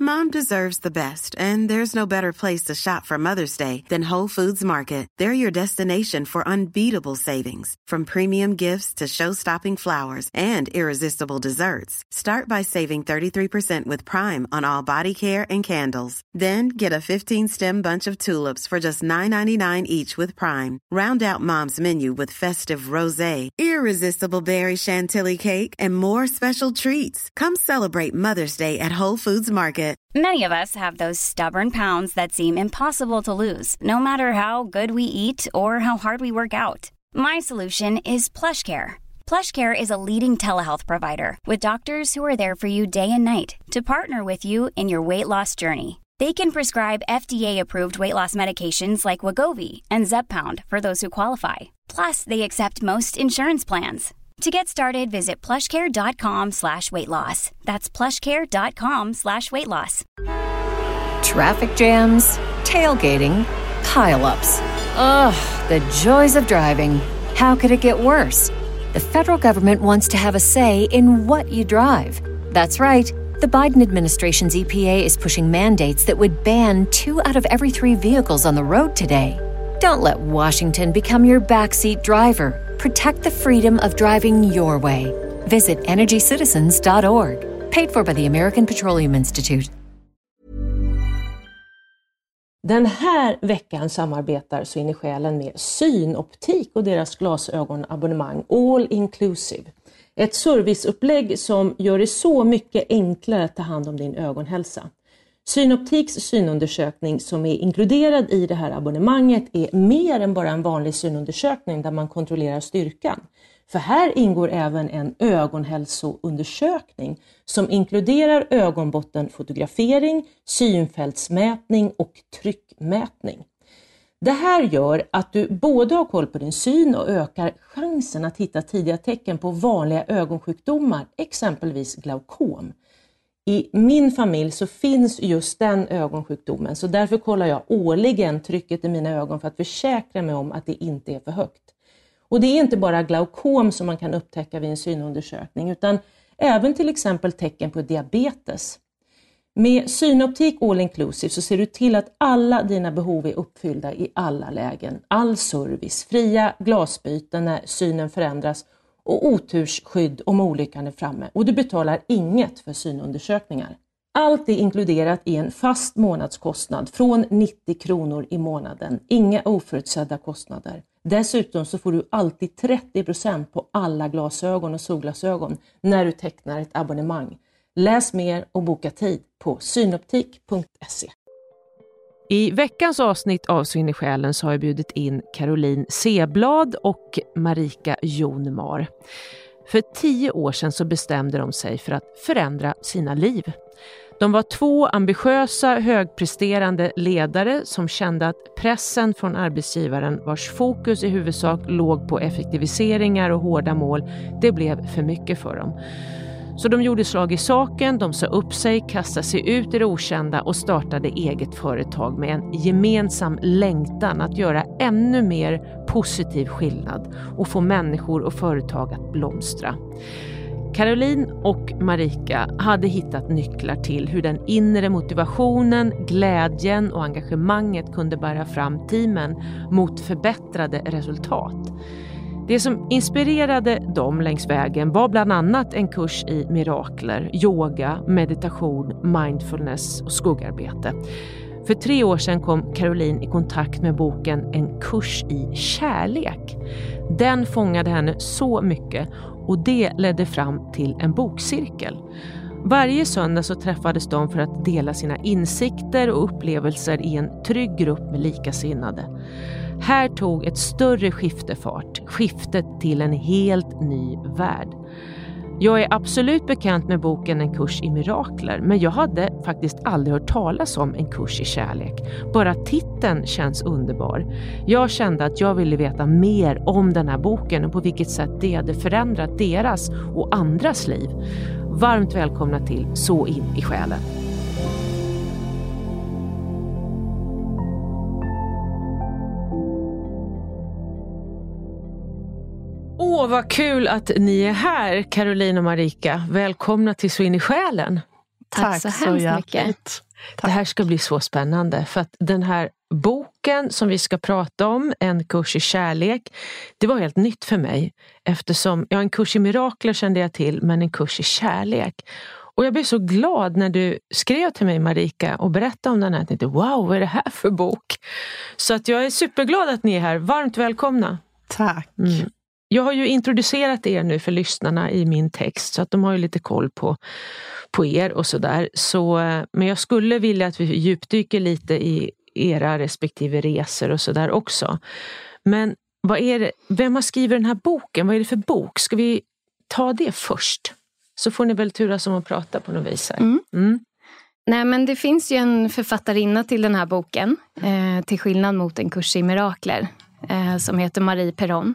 Mom deserves the best, and there's no better place to shop for Mother's Day than Whole Foods Market. They're your destination for unbeatable savings, from premium gifts to show-stopping flowers and irresistible desserts. Start by saving 33% with Prime on all body care and candles. Then get a 15-stem bunch of tulips for just $9.99 each with Prime. Round out Mom's menu with festive rosé, irresistible berry chantilly cake, and more special treats. Come celebrate Mother's Day at Whole Foods Market. Many of us have those stubborn pounds that seem impossible to lose, no matter how good we eat or how hard we work out. My solution is PlushCare. PlushCare is a leading telehealth provider with doctors who are there for you day and night to partner with you in your weight loss journey. They can prescribe FDA-approved weight loss medications like Wegovy and Zepbound for those who qualify. Plus, they accept most insurance plans. To get started, visit plushcare.com/weightloss. That's plushcare.com/weightloss. Traffic jams, tailgating, pile-ups. Ugh, the joys of driving. How could it get worse? The federal government wants to have a say in what you drive. That's right. The Biden administration's EPA is pushing mandates that would ban 2 out of every 3 vehicles on the road today. Don't let Washington become your backseat driver. Protect the freedom of driving your way. Visit EnergyCitizens.org. Paid for by the American Petroleum Institute. Den här veckan samarbetar Så in i själen med Synoptik och deras glasögonabonnemang All Inclusive. Ett serviceupplägg som gör det så mycket enklare att ta hand om din ögonhälsa. Synoptiks synundersökning som är inkluderad i det här abonnemanget är mer än bara en vanlig synundersökning där man kontrollerar styrkan. För här ingår även en ögonhälsoundersökning som inkluderar ögonbottenfotografering, synfältsmätning och tryckmätning. Det här gör att du både har koll på din syn och ökar chansen att hitta tidiga tecken på vanliga ögonsjukdomar, exempelvis glaukom. I min familj så finns just den ögonsjukdomen, så därför kollar jag årligen trycket i mina ögon för att försäkra mig om att det inte är för högt. Och det är inte bara glaukom som man kan upptäcka vid en synundersökning utan även till exempel tecken på diabetes. Med Synoptik All Inclusive så ser du till att alla dina behov är uppfyllda i alla lägen. All service, fria glasbyten när synen förändras och otursskydd om olyckan är framme. Och du betalar inget för synundersökningar. Allt är inkluderat i en fast månadskostnad från 90 kronor i månaden. Inga oförutsedda kostnader. Dessutom så får du alltid 30% på alla glasögon och solglasögon när du tecknar ett abonnemang. Läs mer och boka tid på synoptik.se. I veckans avsnitt av Så in i själen så har jag bjudit in Caroline Seblad och Marika Jonmar. För 10 år sedan så bestämde de sig för att förändra sina liv. De var 2 ambitiösa, högpresterande ledare som kände att pressen från arbetsgivaren, vars fokus i huvudsak låg på effektiviseringar och hårda mål, det blev för mycket för dem. Så de gjorde slag i saken, de sa upp sig, kastade sig ut i det okända och startade eget företag med en gemensam längtan att göra ännu mer positiv skillnad och få människor och företag att blomstra. Caroline och Marika hade hittat nycklar till hur den inre motivationen, glädjen och engagemanget kunde bära fram teamen mot förbättrade resultat. Det som inspirerade dem längs vägen var bland annat en kurs i mirakler, yoga, meditation, mindfulness och skuggarbete. För 3 år sedan kom Caroline i kontakt med boken En kurs i kärlek. Den fångade henne så mycket och det ledde fram till en bokcirkel. Varje söndag så träffades de för att dela sina insikter och upplevelser i en trygg grupp med likasinnade. Här tog ett större skiftefart, skiftet till en helt ny värld. Jag är absolut bekant med boken En kurs i mirakler, men jag hade faktiskt aldrig hört talas om En kurs i kärlek. Bara titeln känns underbar. Jag kände att jag ville veta mer om den här boken och på vilket sätt det hade förändrat deras och andras liv. Varmt välkomna till Så in i själen. Åh, vad kul att ni är här, Caroline och Marika. Välkomna till Så in i själen. Tack så hemskt mycket. Det här ska bli så spännande, för att den här boken som vi ska prata om, En kurs i kärlek, det var helt nytt för mig, eftersom en kurs i mirakler kände jag till, men en kurs i kärlek. Och jag blev så glad när du skrev till mig, Marika, och berättade om den här. Jag tänkte, wow, vad är det här för bok? Så att jag är superglad att ni är här. Varmt välkomna. Tack. Jag har ju introducerat er nu för lyssnarna i min text, så att de har ju lite koll på er och sådär. Men jag skulle vilja att vi djupdyker lite i era respektive resor och sådär också. Men vem har skrivit den här boken? Vad är det för bok? Ska vi ta det först? Så får ni väl turas om att prata på något vis här. Nej, men det finns ju en författarinna till den här boken, till skillnad mot En kurs i mirakler, som heter Marie Perron.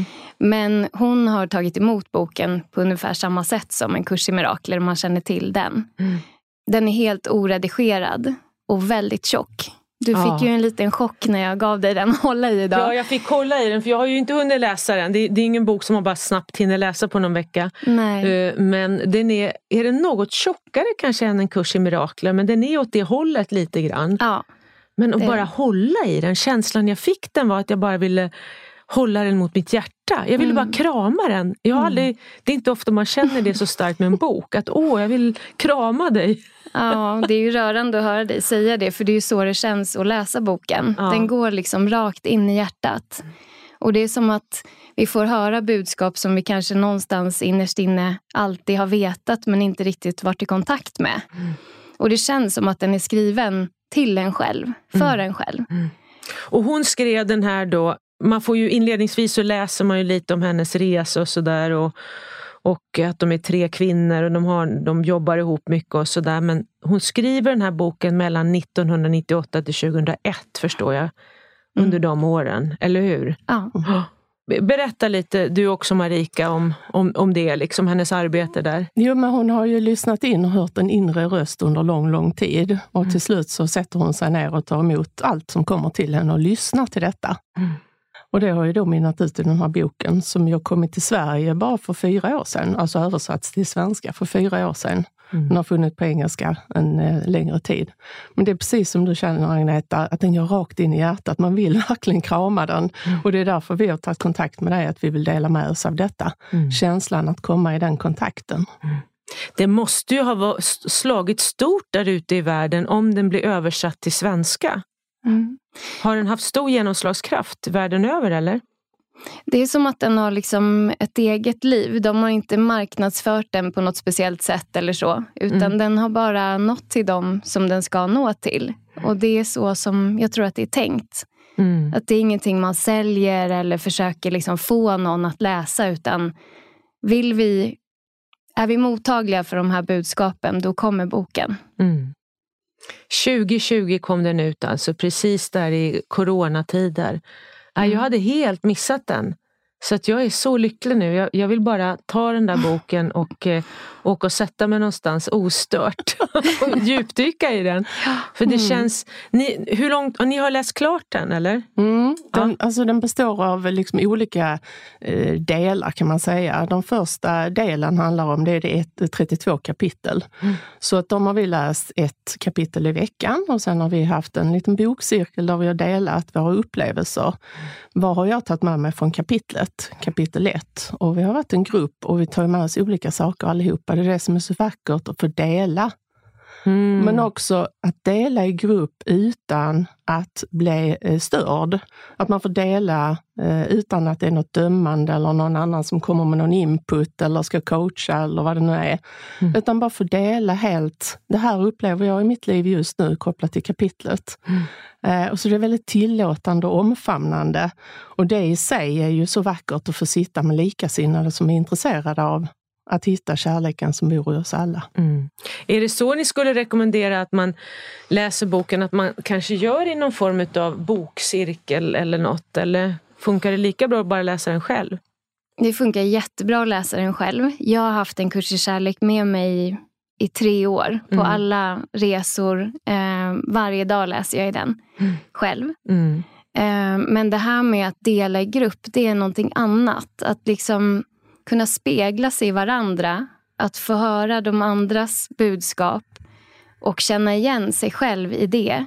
Men hon har tagit emot boken på ungefär samma sätt som En kurs i mirakler, om man känner till den. Den är helt oredigerad och väldigt tjock. Du fick ju en liten chock när jag gav dig den att hålla i idag. Ja, jag fick kolla i den, för jag har ju inte hunnit läsa den. Det är ingen bok som man bara snabbt hinner läsa på någon vecka. Nej. Men den är den något tjockare kanske än En kurs i mirakler, men den är åt det hållet lite grann. Ja. Men att bara hålla i den, känslan jag fick den var att jag bara ville hålla den mot mitt hjärta. Jag ville bara krama den. Jag har aldrig, det är inte ofta man känner det så starkt med en bok. Att jag vill krama dig. Ja, det är ju rörande att höra dig säga det. För det är ju så det känns att läsa boken. Ja. Den går liksom rakt in i hjärtat. Och det är som att vi får höra budskap som vi kanske någonstans innerst inne alltid har vetat, men inte riktigt varit i kontakt med. Och det känns som att den är skriven till en själv, för en själv. Och hon skrev den här då, man får ju inledningsvis så läser man ju lite om hennes resa och sådär, och att de är 3 kvinnor och de jobbar ihop mycket och sådär, men hon skriver den här boken mellan 1998 till 2001, förstår jag, under de åren, eller hur? Ja. Berätta lite, du också Marika, om det, liksom hennes arbete där. Jo, men hon har ju lyssnat in och hört en inre röst under lång tid. Och till slut så sätter hon sig ner och tar emot allt som kommer till henne och lyssnar till detta. Och det har ju då minnat ut i den här boken som jag kommit till Sverige bara för 4 år sedan. Alltså översatts till svenska för 4 år sedan. Den har funnits på engelska en längre tid. Men det är precis som du känner, Agneta, att den går rakt in i hjärtat. Man vill verkligen krama den. Och det är därför vi har tagit kontakt med dig, att vi vill dela med oss av detta. Känslan att komma i den kontakten. Det måste ju ha slagit stort där ute i världen om den blir översatt till svenska. Har den haft stor genomslagskraft världen över, eller? Det är som att den har liksom ett eget liv. De har inte marknadsfört den på något speciellt sätt eller så. Utan den har bara nått till dem som den ska nå till. Och det är så som jag tror att det är tänkt. Att det är ingenting man säljer eller försöker liksom få någon att läsa. Utan är vi mottagliga för de här budskapen, då kommer boken. 2020 kom den ut, alltså precis där i coronatider. Jag hade helt missat den. Så att jag är så lycklig nu. Jag vill bara ta den där boken och åka och sätta mig någonstans ostört och djupdyka i den. För det känns... hur långt... Ni har läst klart den, eller? Den består av liksom olika delar, kan man säga. Den första delen handlar om det är 32 kapitel. Så att de har vi läst 1 kapitel i veckan. Och sen har vi haft en liten bokcirkel där vi har delat våra upplevelser. Vad har jag tagit med mig från kapitel 1? Och vi har varit en grupp och vi tar med oss olika saker allihopa. Det är det som är så vackert att få dela. Men också att dela i grupp utan att bli störd. Att man får dela utan att det är något dömande eller någon annan som kommer med någon input eller ska coacha eller vad det nu är. Utan bara få dela helt. Det här upplever jag i mitt liv just nu kopplat till kapitlet. Och så det är väldigt tillåtande och omfamnande. Och det i sig är ju så vackert att få sitta med likasinnade som är intresserade av att hitta kärleken som bor i oss alla. Är det så ni skulle rekommendera att man läser boken, att man kanske gör i någon form av bokcirkel eller något? Eller funkar det lika bra att bara läsa den själv? Det funkar jättebra att läsa den själv. Jag har haft En kurs i kärlek med mig i 3 år. På alla resor. Varje dag läser jag i den själv. Men det här med att dela i grupp, det är någonting annat. Att liksom kunna spegla sig i varandra. Att få höra de andras budskap. och känna igen sig själv i det.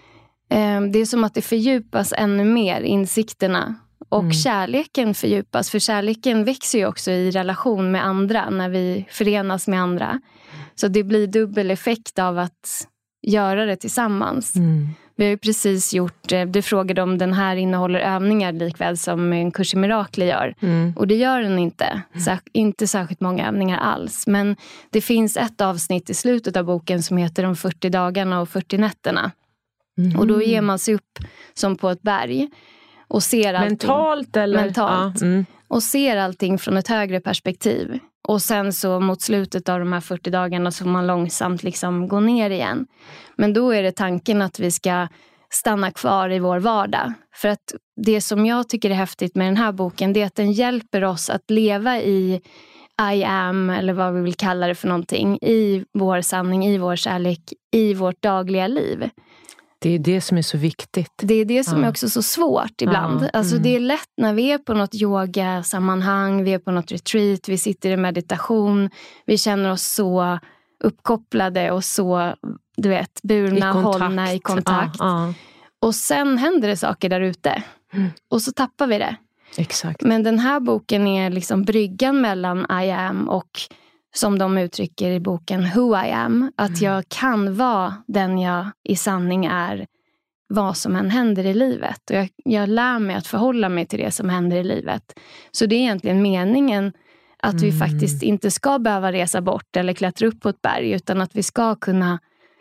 Det är som att det fördjupas ännu mer, insikterna. Och kärleken fördjupas, för kärleken växer ju också i relation med andra när vi förenas med andra. Så det blir dubbel effekt av att göra det tillsammans. Vi har ju precis gjort, du frågade om den här innehåller övningar likväl som en kurs i mirakler gör. Och det gör den inte. Inte särskilt många övningar alls. Men det finns ett avsnitt i slutet av boken som heter de 40 dagarna och 40 nätterna. Och då ger man sig upp som på ett berg. Och ser allting. Mentalt eller? Mentalt. Och ser allting från ett högre perspektiv. Och sen så mot slutet av de här 40 dagarna så får man långsamt liksom gå ner igen. Men då är det tanken att vi ska stanna kvar i vår vardag. För att det som jag tycker är häftigt med den här boken, det är att den hjälper oss att leva i I am, eller vad vi vill kalla det för någonting, i vår sanning, i vår kärlek, i vårt dagliga liv. Det är det som är så viktigt. Det är det som är också så svårt ibland. Alltså det är lätt när vi är på något yoga-sammanhang, vi är på något retreat, vi sitter i meditation, vi känner oss så uppkopplade och så, du vet, burna, hållna i kontakt. Och sen händer det saker där ute. Och så tappar vi det. Exakt. Men den här boken är liksom bryggan mellan I am och, som de uttrycker i boken, Who I am. Att jag kan vara den jag i sanning är, vad som än händer i livet. Och jag lär mig att förhålla mig till det som händer i livet. Så det är egentligen meningen att vi faktiskt inte ska behöva resa bort eller klättra upp på ett berg, utan att vi ska kunna...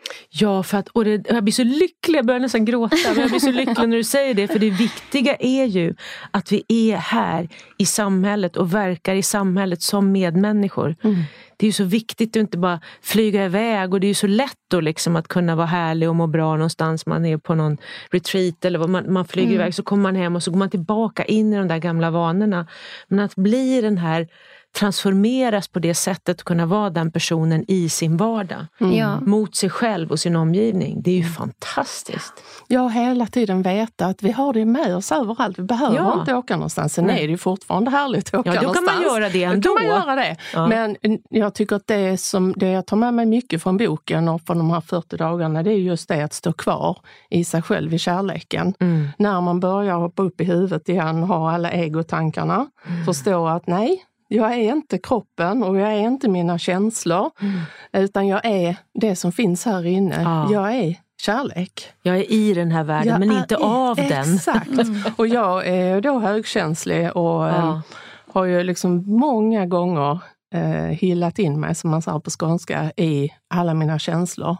Ja, för att, och jag blir så lycklig, jag börjar nästan gråta, men jag blir så lycklig när du säger det, för det viktiga är ju att vi är här i samhället och verkar i samhället som medmänniskor. Det är ju så viktigt att inte bara flyga iväg, och det är ju så lätt då liksom att kunna vara härlig och må bra någonstans, man är på någon retreat eller vad man flyger iväg, så kommer man hem och så går man tillbaka in i de där gamla vanorna. Men att bli den här, transformeras på det sättet att kunna vara den personen i sin vardag. Mot sig själv och sin omgivning. Det är ju fantastiskt. Jag har hela tiden vetat att vi har det med oss överallt. Vi behöver inte åka någonstans. Sen är det ju fortfarande härligt att åka någonstans. Då kan man göra det ändå. Då kan man göra det. Men jag tycker att det jag tar med mig mycket från boken och från de här 40 dagarna, det är just det att stå kvar i sig själv, i kärleken. När man börjar hoppa upp i huvudet igen, ha alla egotankarna, förstå att nej, jag är inte kroppen och jag är inte mina känslor, utan jag är det som finns här inne. Jag är kärlek. Jag är i den här världen, men inte av den. Exakt. Och jag är då högkänslig och har ju liksom många gånger hillat in mig, som man säger på skånska, i alla mina känslor.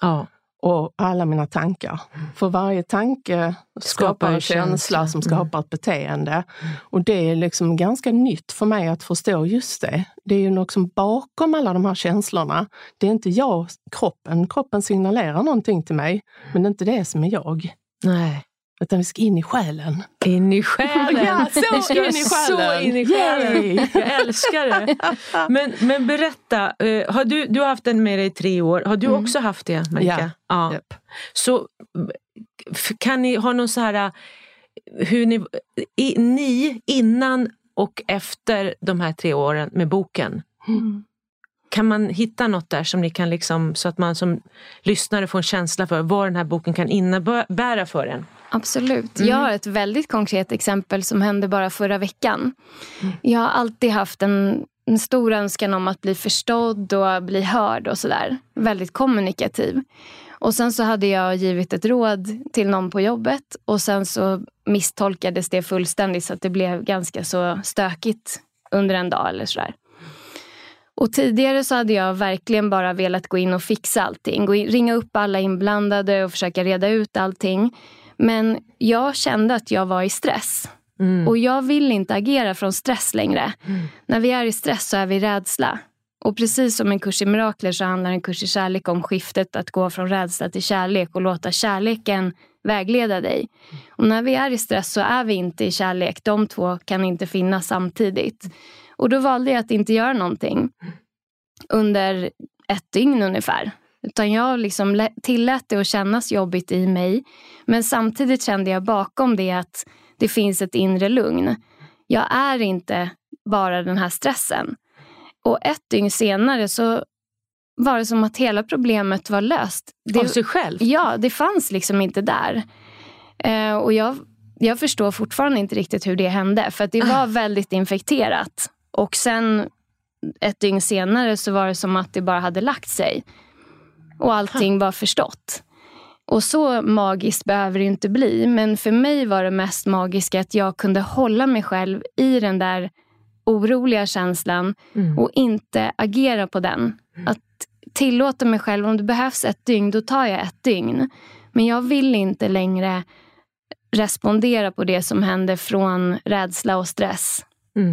Och alla mina tankar. För varje tanke skapar en känsla som skapar ett beteende. Och det är liksom ganska nytt för mig att förstå just det. Det är ju något som bakom alla de här känslorna. Det är inte jag, kroppen. Kroppen signalerar någonting till mig. Men det är inte det som är jag. Nej. Utan vi ska in i själen. In i själen. Ja, så in i själen. Så in i själen. Jag älskar det. Men berätta, har du har haft den med dig i 3 år. Har du också haft det, Marika? Ja. Yep. Så kan ni ha någon så här, hur ni innan och efter de här 3 åren med boken, kan man hitta något där som ni kan liksom, så att man som lyssnare får en känsla för vad den här boken kan innebära för en? Absolut. Jag har ett väldigt konkret exempel som hände bara förra veckan. Jag har alltid haft en stor önskan om att bli förstådd och bli hörd och sådär. Väldigt kommunikativ. Och sen så hade jag givit ett råd till någon på jobbet, och sen så misstolkades det fullständigt så att det blev ganska så stökigt under en dag eller sådär. Och tidigare så hade jag verkligen bara velat gå in och fixa allting. Ringa upp alla inblandade och försöka reda ut allting. Men jag kände att jag var i stress. Och jag vill inte agera från stress längre. När vi är i stress så är vi rädsla. Och precis som en kurs i mirakler så handlar en kurs i kärlek om skiftet, att gå från rädsla till kärlek och låta kärleken vägleda dig. Och när vi är i stress så är vi inte i kärlek. De två kan inte finnas samtidigt. Och då valde jag att inte göra någonting under 1 dygn ungefär. Utan jag liksom tillät det att kännas jobbigt i mig. Men samtidigt kände jag bakom det att det finns ett inre lugn. Jag är inte bara den här stressen. Och 1 dygn senare så var det som att hela problemet var löst. Av sig själv? Ja, det fanns liksom inte där. Och jag förstår fortfarande inte riktigt hur det hände. För att det var väldigt infekterat. Och sen ett dygn senare så var det som att det bara hade lagt sig. Och allting var förstått. Och så magiskt behöver det inte bli. Men för mig var det mest magiska att jag kunde hålla mig själv i den där oroliga känslan. Och inte agera på den. Att tillåta mig själv, om det behövs ett dygn, då tar jag ett dygn. Men jag vill inte längre respondera på det som händer från rädsla och stress.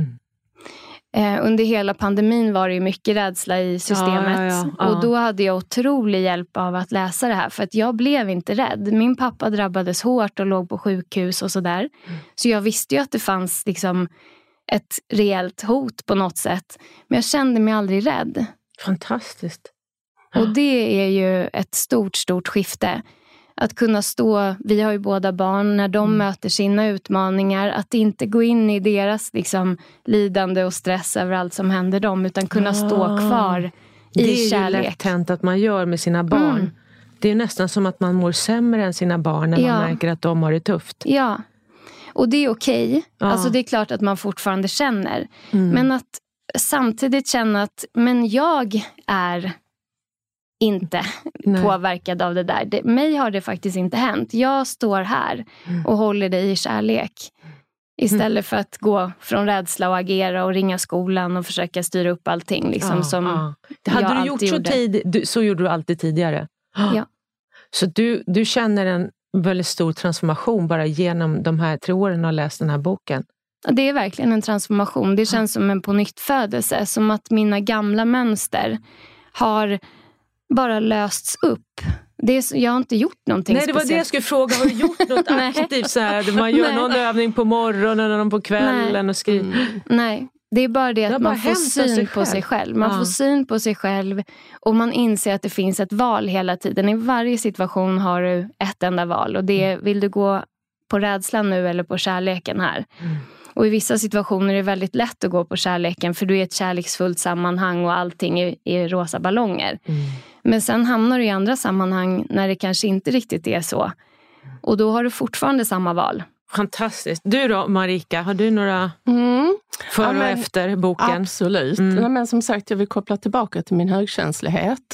Under hela pandemin var det ju mycket rädsla i systemet. Och då hade jag otrolig hjälp av att läsa det här. För att jag blev inte rädd. Min pappa drabbades hårt och låg på sjukhus och sådär. Så jag visste ju att det fanns liksom ett reellt hot på något sätt. Men jag kände mig aldrig rädd. Fantastiskt. Och det är ju ett stort skifte. Att kunna stå, vi har ju båda barn, när de möter sina utmaningar. Att inte gå in i deras liksom, lidande och stress över allt som händer dem. Utan kunna stå kvar i kärlek. Det är ju lätt hänt att man gör med sina barn. Det är nästan som att man mår sämre än sina barn när man märker att de har det tufft. Ja, och det är okej. Alltså det är klart att man fortfarande känner. Men att samtidigt känna att men jag är inte påverkad av det där. Mig har det faktiskt inte hänt. Jag står här och håller dig i kärlek. Istället för att gå från rädsla och agera och ringa skolan och försöka styra upp allting. Liksom, som hade du gjort så gjorde du alltid tidigare? Ja. Så du känner en väldigt stor transformation bara genom de här 3 åren och läst den här boken? Det är verkligen en transformation. Det känns som en pånyttfödelse. Som att mina gamla mönster har bara lösts upp. Jag har inte gjort någonting speciellt. Nej, det var det jag skulle fråga. Har du gjort något aktivt så här? Man gör någon övning på morgonen och någon på kvällen och skriver. Nej, det är bara det att man får syn på sig själv. Man får syn på sig själv och man inser att det finns ett val hela tiden. I varje situation har du ett enda val och det är, vill du gå på rädslan nu eller på kärleken här? Och i vissa situationer är det väldigt lätt att gå på kärleken för du är i ett kärleksfullt sammanhang och allting är rosa ballonger. Men sen hamnar du i andra sammanhang när det kanske inte riktigt är så. Och då har du fortfarande samma val. Fantastiskt. Du då, Marika, har du några före och efter boken? Absolut. Men som sagt, jag vill koppla tillbaka till min högkänslighet.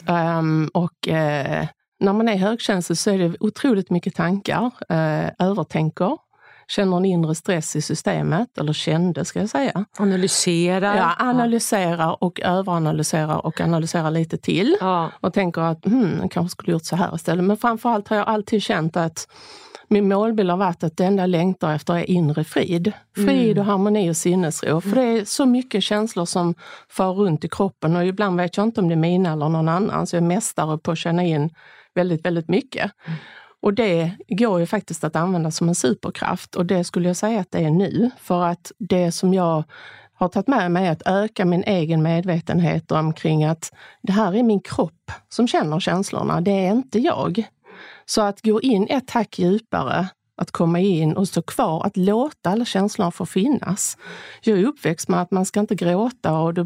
När man är högkänslig så är det otroligt mycket tankar. Övertänker. Känner en inre stress i systemet, eller kände ska jag säga. Analyserar. Ja, analyserar och överanalyserar och analyserar lite till. Och tänker att jag kanske skulle gjort så här istället. Men framförallt har jag alltid känt att min målbild har varit att det enda jag längtar efter är inre frid. Frid och harmoni och sinnesro. För det är så mycket känslor som far runt i kroppen och ibland vet jag inte om det är mina eller någon annan. Så jag är mästare på att känna in väldigt, väldigt mycket. Och det går ju faktiskt att använda som en superkraft och det skulle jag säga att det är nu. För att det som jag har tagit med mig är att öka min egen medvetenhet omkring att det här är min kropp som känner känslorna, det är inte jag. Så att gå in ett hack djupare, att komma in och stå kvar, att låta alla känslor få finnas. Jag är uppväxt med att man ska inte gråta och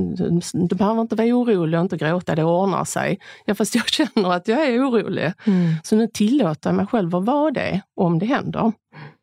du behöver inte vara orolig och inte gråta, det ordnar sig. Ja, fast jag känner att jag är orolig. Så nu tillåter jag mig själv att vara det om det händer.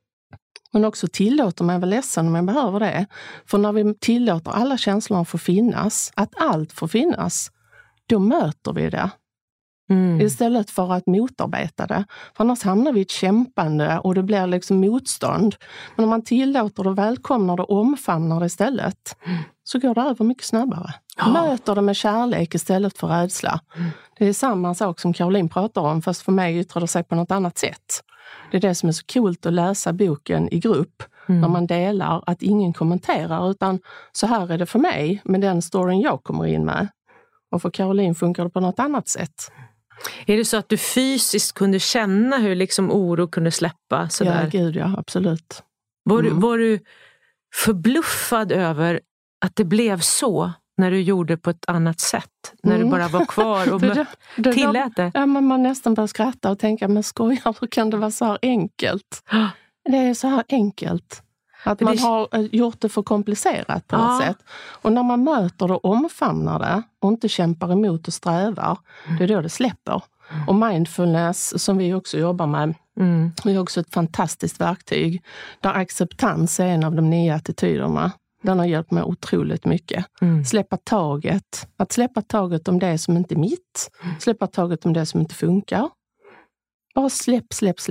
Men också tillåter mig att vara ledsen om jag behöver det. För när vi tillåter alla känslor att få finnas, att allt får finnas, då möter vi det. Istället för att motarbeta det. För annars hamnar vi i ett kämpande och det blir liksom motstånd. Men om man tillåter det, välkomnar det och omfamnar det istället så går det över mycket snabbare. Möter det med kärlek istället för rädsla. Det är samma sak som Caroline pratar om fast för mig yttrar det sig på något annat sätt. Det är det som är så coolt att läsa boken i grupp när man delar att ingen kommenterar utan så här är det för mig med den storyn jag kommer in med. Och för Caroline funkar det på något annat sätt. Är det så att du fysiskt kunde känna hur liksom oro kunde släppa? Sådär? Ja, gud ja, absolut. Var du förbluffad över att det blev så när du gjorde på ett annat sätt? När du bara var kvar och tillät det? Ja, men man nästan börjar skratta och tänka, men skojar, hur kan det vara så här enkelt? Det är så här enkelt. Att man har gjort det för komplicerat på något sätt. Och när man möter det och omfamnar det och inte kämpar emot och strävar, det är då det släpper. Och mindfulness, som vi också jobbar med, är också ett fantastiskt verktyg. Där acceptans är en av de 9 attityderna. Den har hjälpt mig otroligt mycket. Släppa taget. Att släppa taget om det som inte är mitt. Släppa taget om det som inte funkar. Bara släpp.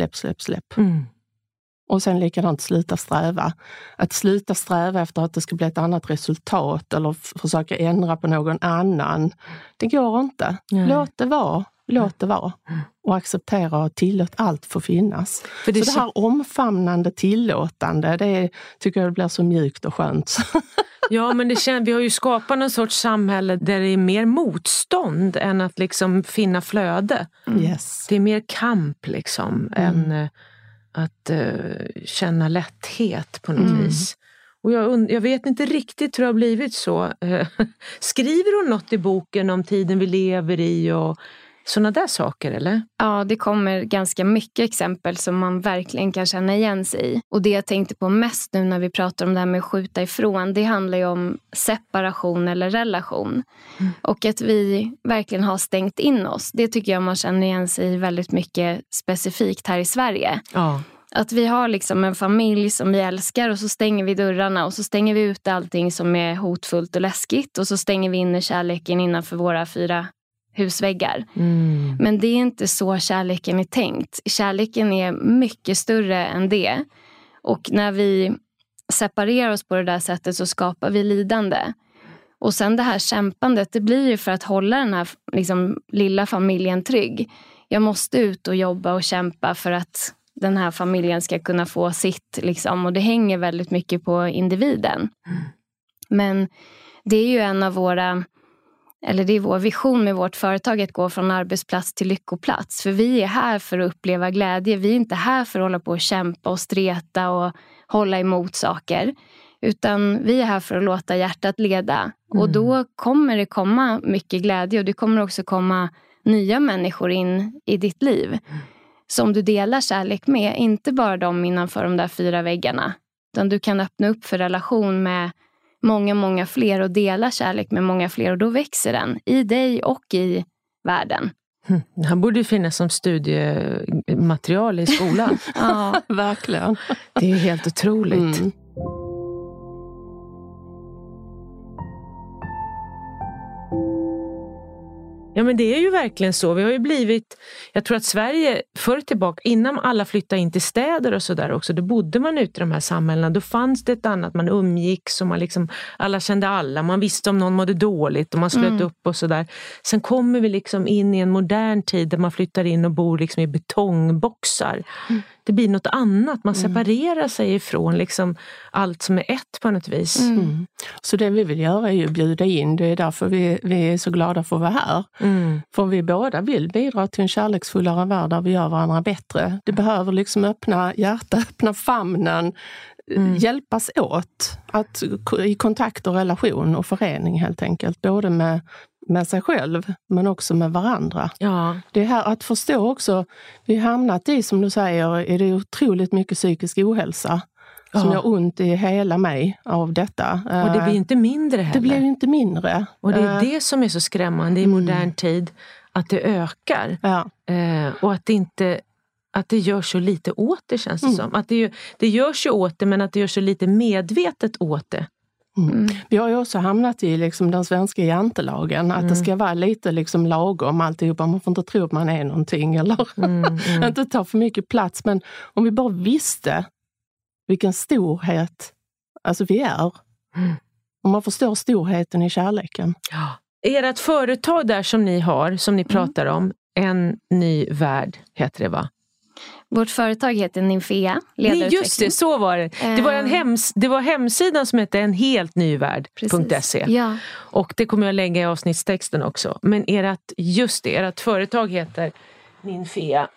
Och sen likadant sluta sträva. Att sluta sträva efter att det ska bli ett annat resultat eller försöka ändra på någon annan. Det går inte. Låt det vara. Och acceptera och tillåt allt får finnas. Så det här omfamnande, tillåtande, det tycker jag blir så mjukt och skönt. Ja, men vi har ju skapat en sorts samhälle där det är mer motstånd än att liksom finna flöde. Yes. Det är mer kamp liksom än att känna lätthet på något vis. Och jag vet inte riktigt hur det har blivit så. Skriver hon något i boken om tiden vi lever i och sådana där saker, eller? Ja, det kommer ganska mycket exempel som man verkligen kan känna igen sig i. Och det jag tänkte på mest nu när vi pratar om det här med att skjuta ifrån, det handlar ju om separation eller relation. Och att vi verkligen har stängt in oss, det tycker jag man känner igen sig i väldigt mycket specifikt här i Sverige. Ja. Att vi har liksom en familj som vi älskar och så stänger vi dörrarna och så stänger vi ut allting som är hotfullt och läskigt och så stänger vi in kärleken innanför våra 4 husväggar. Men det är inte så kärleken är tänkt. Kärleken är mycket större än det. Och när vi separerar oss på det där sättet så skapar vi lidande. Och sen det här kämpandet, det blir ju för att hålla den här liksom, lilla familjen trygg. Jag måste ut och jobba och kämpa för att den här familjen ska kunna få sitt. Liksom, och det hänger väldigt mycket på individen. Men det är ju en av våra... Eller det är vår vision med vårt företag att gå från arbetsplats till lyckoplats. För vi är här för att uppleva glädje. Vi är inte här för att hålla på och kämpa och streta och hålla emot saker. Utan vi är här för att låta hjärtat leda. Och då kommer det komma mycket glädje. Och det kommer också komma nya människor in i ditt liv. Som du delar kärlek med. Inte bara de innanför de där 4 väggarna. Utan du kan öppna upp för relation med många fler och dela kärlek med många fler och då växer den i dig och i världen. Det här borde ju finnas som studiematerial i skolan. Ja, verkligen. Det är helt otroligt. Ja, men det är ju verkligen så. Vi har ju blivit, jag tror att Sverige förr tillbaka, innan alla flyttade in till städer och sådär också, då bodde man ute i de här samhällena. Då fanns det ett annat, man umgicks och man liksom, alla kände alla. Man visste om någon mådde dåligt och man slöt upp och sådär. Sen kommer vi liksom in i en modern tid där man flyttar in och bor liksom i betongboxar. Det blir något annat, man separerar sig ifrån liksom allt som är ett på något vis. Så det vi vill göra är ju bjuda in, det är därför vi är så glada för att vara här. För vi båda vill bidra till en kärleksfullare värld där vi gör varandra bättre. Det behöver liksom öppna hjärtat, öppna famnen, hjälpas åt att, i kontakt och relation och förening helt enkelt. Både med sig själv men också med varandra. Ja. Det här att förstå också, vi har hamnat i, som du säger, är det otroligt mycket psykisk ohälsa som gör ont i hela mig av detta. Och det blir inte mindre heller. Det blir inte mindre. Och det är det som är så skrämmande i modern tid, att det ökar. Ja. Och att det gör så lite åt det, känns det som. Att det görs ju åt det, men att det gör så lite medvetet åt det. Vi har ju också hamnat i liksom den svenska jantelagen, att det ska vara lite liksom lagom alltihopa. Man får inte tro att man är någonting eller inte ta för mycket plats. Men om vi bara visste vilken storhet alltså vi är. Om man förstår storheten i kärleken. Ja. Ert företag där som ni har, som ni pratar om, En ny värld heter det, va? Vårt företag heter Nymfea. Nej, just det, så var det. Det var hemsidan som hette enheltnyvärld.se. Ja. Och det kommer jag lägga i avsnittstexten också. Men ert företag heter Nymfea.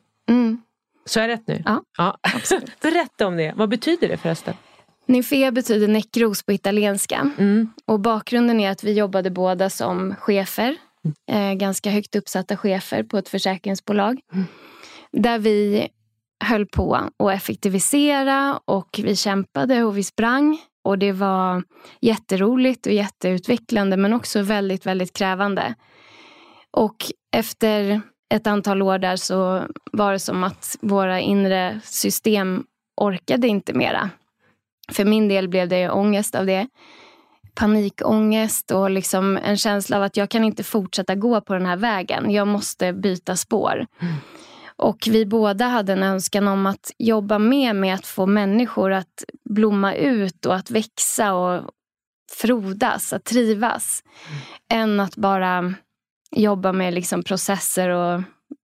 Så är det rätt nu? Ja. Berätta om det. Vad betyder det förresten? Nymfea betyder näckros på italienska. Och bakgrunden är att vi jobbade båda som chefer. Ganska högt uppsatta chefer på ett försäkringsbolag. Där vi höll på att effektivisera och vi kämpade och vi sprang. Och det var jätteroligt och jätteutvecklande men också väldigt, väldigt krävande. Och efter ett antal år där så var det som att våra inre system orkade inte mera. För min del blev det ångest av det. Panikångest och liksom en känsla av att jag kan inte fortsätta gå på den här vägen. Jag måste byta spår. Och vi båda hade en önskan om att jobba med att få människor att blomma ut och att växa och frodas, att trivas. Än att bara jobba med liksom processer och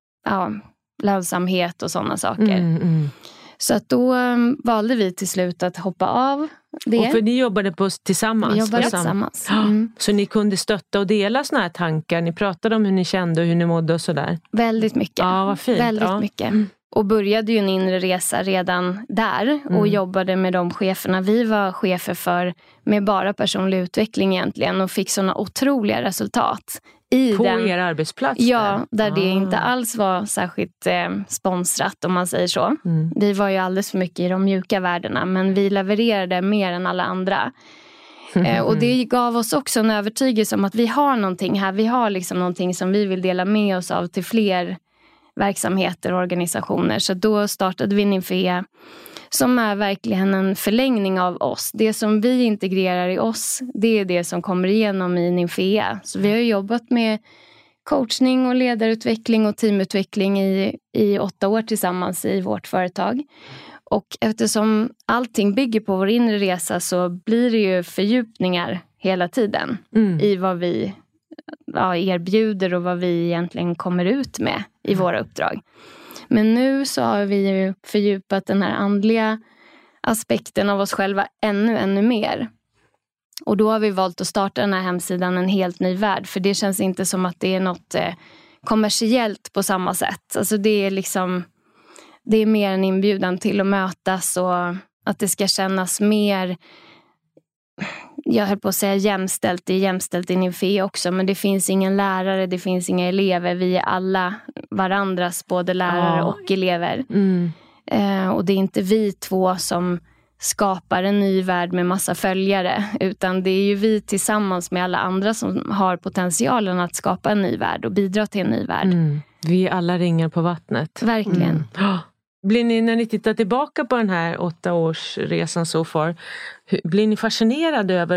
lönsamhet och sådana saker. Så att då valde vi till slut att hoppa av det. Och för ni jobbade tillsammans? Vi jobbade tillsammans. Så ni kunde stötta och dela såna här tankar? Ni pratade om hur ni kände och hur ni mådde och sådär? Väldigt mycket. Ja, vad fint. Väldigt mycket. Och började ju en inre resa redan där. Och jobbade med de cheferna vi var chefer för. Med bara personlig utveckling egentligen. Och fick såna otroliga resultat. På er arbetsplats? Ja, där det inte alls var särskilt sponsrat om man säger så. Vi var ju alldeles för mycket i de mjuka värdena. Men vi levererade mer än alla andra. Och det gav oss också en övertygelse om att vi har någonting här. Vi har liksom någonting som vi vill dela med oss av till fler verksamheter och organisationer. Så då startade vi Ninfea som är verkligen en förlängning av oss. Det som vi integrerar i oss, det är det som kommer igenom i Ninfea. Så vi har jobbat med coachning och ledarutveckling och teamutveckling i 8 år tillsammans i vårt företag. Och eftersom allting bygger på vår inre resa så blir det ju fördjupningar hela tiden i vad vi erbjuder och vad vi egentligen kommer ut med i våra uppdrag. Men nu så har vi ju fördjupat den här andliga aspekten av oss själva ännu mer. Och då har vi valt att starta den här hemsidan En helt ny värld. För det känns inte som att det är något kommersiellt på samma sätt. Alltså det är liksom, det är mer en inbjudan till att mötas och att det ska kännas mer, jag höll på att säga jämställt. Det är jämställt i Ninfea också. Men det finns ingen lärare, det finns inga elever. Vi är alla varandras både lärare och elever. Och det är inte vi två som skapar en ny värld med massa följare. Utan det är ju vi tillsammans med alla andra som har potentialen att skapa en ny värld och bidra till en ny värld. Vi är alla ringar på vattnet. Verkligen. Blir ni, när ni tittar tillbaka på den här 8-årsresan så far, blir ni fascinerade över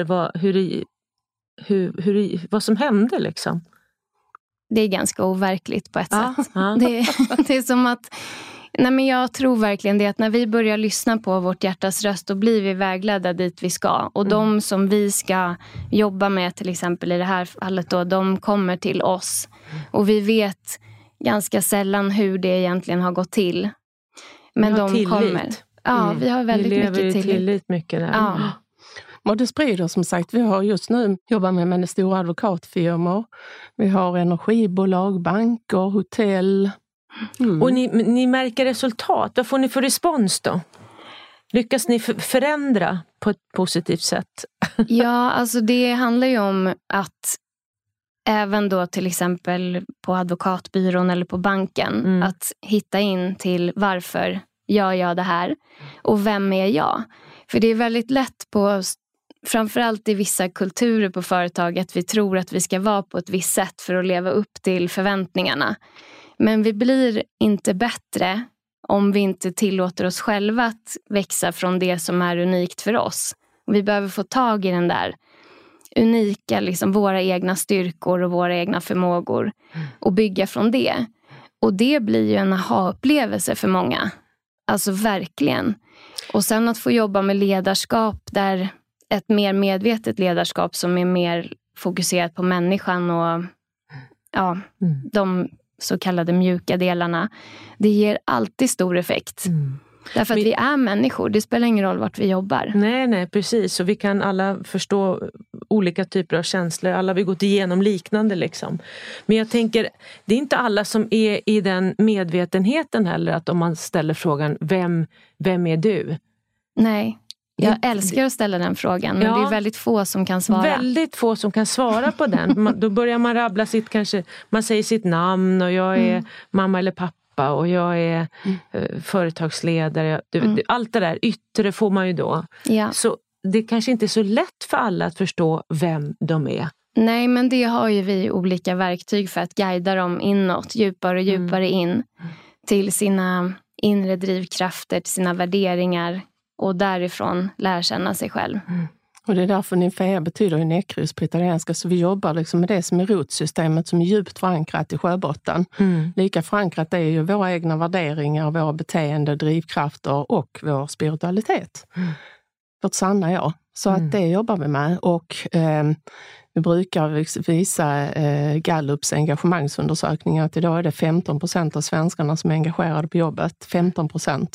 vad som hände liksom? Det är ganska overkligt på ett sätt. Det är som att, jag tror verkligen det att när vi börjar lyssna på vårt hjärtas röst, då blir vi vägledda dit vi ska. Och de som vi ska jobba med, till exempel i det här fallet då, de kommer till oss. Och vi vet ganska sällan hur det egentligen har gått till. Men de tillit. Kommer. Ja, vi har väldigt mycket tillit. Mycket där. Ja. Och det sprider som sagt, vi har just nu jobbat med stora advokatfirmor. Vi har energibolag, banker, hotell. Och ni märker resultat. Vad får ni för respons då? Lyckas ni förändra på ett positivt sätt? Ja, alltså det handlar ju om att även då till exempel på advokatbyrån eller på banken att hitta in till varför gör jag det här och vem är jag? För det är väldigt lätt på, framförallt i vissa kulturer på företaget, vi tror att vi ska vara på ett visst sätt för att leva upp till förväntningarna. Men vi blir inte bättre om vi inte tillåter oss själva att växa från det som är unikt för oss. Vi behöver få tag i den där unika, liksom våra egna styrkor och våra egna förmågor och bygga från det. Och det blir ju en aha-upplevelse för många. Alltså verkligen. Och sen att få jobba med ledarskap där ett mer medvetet ledarskap som är mer fokuserat på människan och de så kallade mjuka delarna. Det ger alltid stor effekt. Därför att vi är människor. Det spelar ingen roll vart vi jobbar. Nej, precis. Och vi kan alla förstå olika typer av känslor. Alla vi gått igenom liknande liksom. Men jag tänker, det är inte alla som är i den medvetenheten heller. Att om man ställer frågan, vem är du? Nej. Jag älskar att ställa den frågan. Men det är väldigt få som kan svara. Väldigt få som kan svara på den. Då börjar man rabbla man säger sitt namn och jag är mamma eller pappa. pappa och jag är företagsledare. Allt det där yttre får man ju då. Ja. Så det kanske inte är så lätt för alla att förstå vem de är. Nej, men det har ju vi olika verktyg för att guida dem inåt, djupare och djupare in till sina inre drivkrafter, till sina värderingar och därifrån lära känna sig själv. Och det är därför nymfea betyder ju nekros på italienska, så vi jobbar liksom med det som är rotsystemet som är djupt förankrat i sjöbotten. Lika förankrat är ju våra egna värderingar, våra beteende, drivkrafter och vår spiritualitet. Vårt sanna jag. Så att det jobbar vi med. Och vi brukar visa Gallups engagemangsundersökningar att idag är det 15% av svenskarna som är engagerade på jobbet. 15%.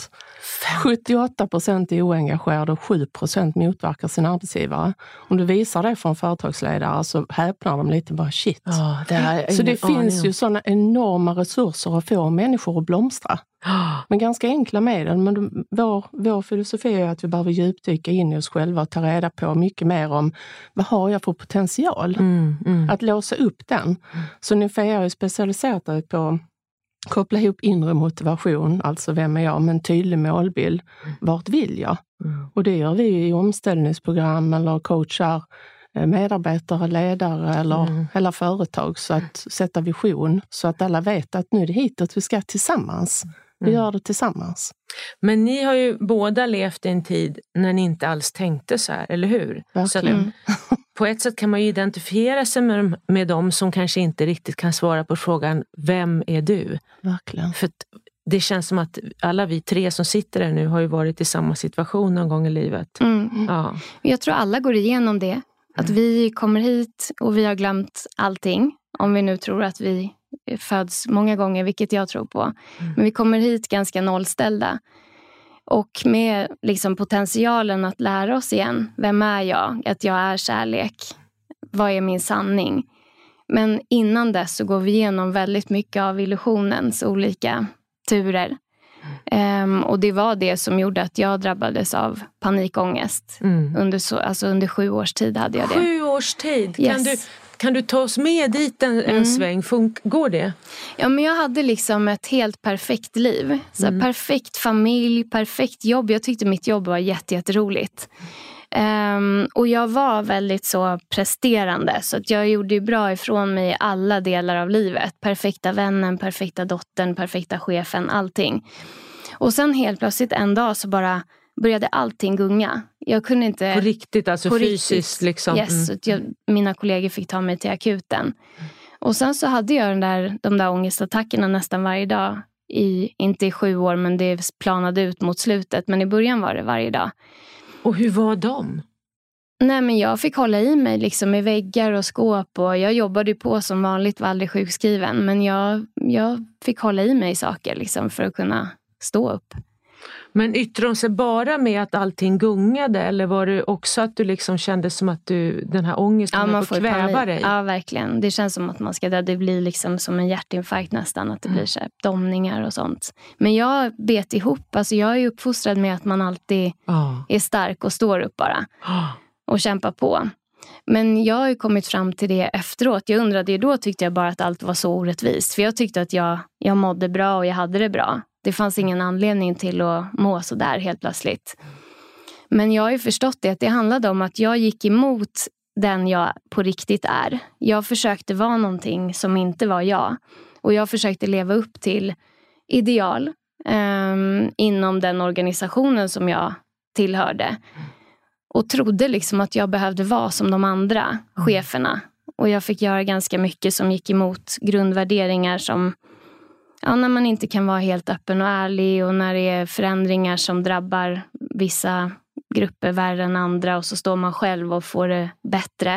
78% är oengagerade och 7% motverkar sin arbetsgivare. Om du visar det från företagsledare så häpnar de lite bara shit. Så det finns ju sådana enorma resurser att få människor att blomstra. Men ganska enkla medel. Men vår filosofi är att vi behöver djupdyka in i oss själva och ta reda på mycket mer om vad har jag för potential. Att låsa upp den. Så nymfea är specialiserat på att koppla ihop inre motivation, alltså vem är jag, med en tydlig målbild. Vart vill jag? Och det gör vi i omställningsprogram eller coachar medarbetare, ledare eller hela företag, så att sätta vision så att alla vet att nu är det hitåt vi ska tillsammans. Vi gör det tillsammans. Men ni har ju båda levt i en tid när ni inte alls tänkte så här, eller hur? Verkligen. Så på ett sätt kan man ju identifiera sig med dem som kanske inte riktigt kan svara på frågan, vem är du? Verkligen. För det känns som att alla vi tre som sitter där nu har ju varit i samma situation någon gång i livet. Ja. Jag tror alla går igenom det. Att vi kommer hit och vi har glömt allting. Om vi nu tror att vi föds många gånger, vilket jag tror på. Men vi kommer hit ganska nollställda. Och med liksom potentialen att lära oss igen. Vem är jag? Att jag är kärlek. Vad är min sanning? Men innan dess så går vi igenom väldigt mycket av illusionens olika turer. Och det var det som gjorde att jag drabbades av panikångest. Under 7 års tid hade jag det. 7 års tid? Yes. Kan du ta oss med dit en sväng? Går det? Ja, men jag hade liksom ett helt perfekt liv. Så perfekt familj, perfekt jobb. Jag tyckte mitt jobb var jätteroligt. Och jag var väldigt så presterande. Så att jag gjorde ju bra ifrån mig i alla delar av livet. Perfekta vännen, perfekta dottern, perfekta chefen, allting. Och sen helt plötsligt en dag så bara började allting gunga. Jag kunde inte... På riktigt, alltså på fysiskt riktigt, liksom? Yes, mina kollegor fick ta mig till akuten. Och sen så hade jag de där ångestattackerna nästan varje dag. Inte i 7 år, men det planade ut mot slutet. Men i början var det varje dag. Och hur var de? Nej, men jag fick hålla i mig liksom i väggar och skåp. Och jag jobbade på som vanligt, var aldrig sjukskriven. Men jag fick hålla i mig saker liksom för att kunna stå upp. Men yttrade de sig bara med att allting gungade? Eller var det också att du liksom kände som att den här ångesten man får kväva dig? Ja, verkligen. Det känns som att man ska dö. Det blir liksom som en hjärtinfarkt nästan. Att det blir så här domningar och sånt. Men jag bet ihop. Alltså jag är uppfostrad med att man alltid är stark och står upp bara. Och kämpar på. Men jag har ju kommit fram till det efteråt. Jag undrade ju då, tyckte jag bara att allt var så orättvist. För jag tyckte att jag mådde bra och jag hade det bra. Det fanns ingen anledning till att må så där helt plötsligt. Men jag har ju förstått det, att det handlade om att jag gick emot den jag på riktigt är. Jag försökte vara någonting som inte var jag. Och jag försökte leva upp till ideal inom den organisationen som jag tillhörde. Och trodde liksom att jag behövde vara som de andra cheferna. Och jag fick göra ganska mycket som gick emot grundvärderingar som... Ja, när man inte kan vara helt öppen och ärlig och när det är förändringar som drabbar vissa grupper värre än andra och så står man själv och får det bättre.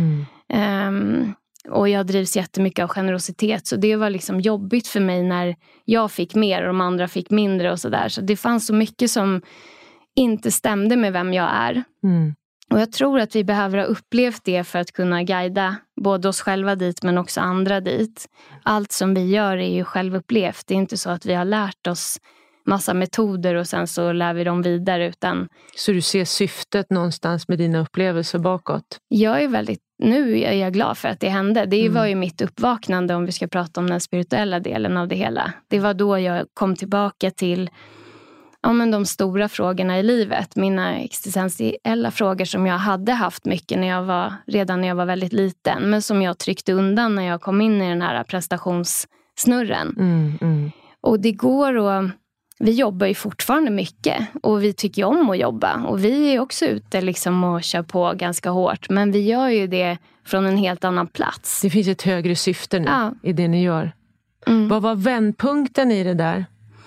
Och jag drivs jättemycket av generositet, så det var liksom jobbigt för mig när jag fick mer och de andra fick mindre och sådär. Så det fanns så mycket som inte stämde med vem jag är. Och jag tror att vi behöver ha upplevt det för att kunna guida både oss själva dit men också andra dit. Allt som vi gör är ju självupplevt. Det är inte så att vi har lärt oss massa metoder och sen så lär vi dem vidare. Utan... Så du ser syftet någonstans med dina upplevelser bakåt? Nu är jag glad för att det hände. Det var ju mitt uppvaknande om vi ska prata om den spirituella delen av det hela. Det var då jag kom tillbaka till de stora frågorna i livet. Mina existentiella frågor som jag hade haft mycket redan när jag var väldigt liten. Men som jag tryckte undan när jag kom in i den här prestationssnurren. Och det går vi jobbar ju fortfarande mycket. Och vi tycker om att jobba. Och vi är också ute liksom och kör på ganska hårt. Men vi gör ju det från en helt annan plats. Det finns ett högre syfte nu i det ni gör. Vad var vändpunkten i det där?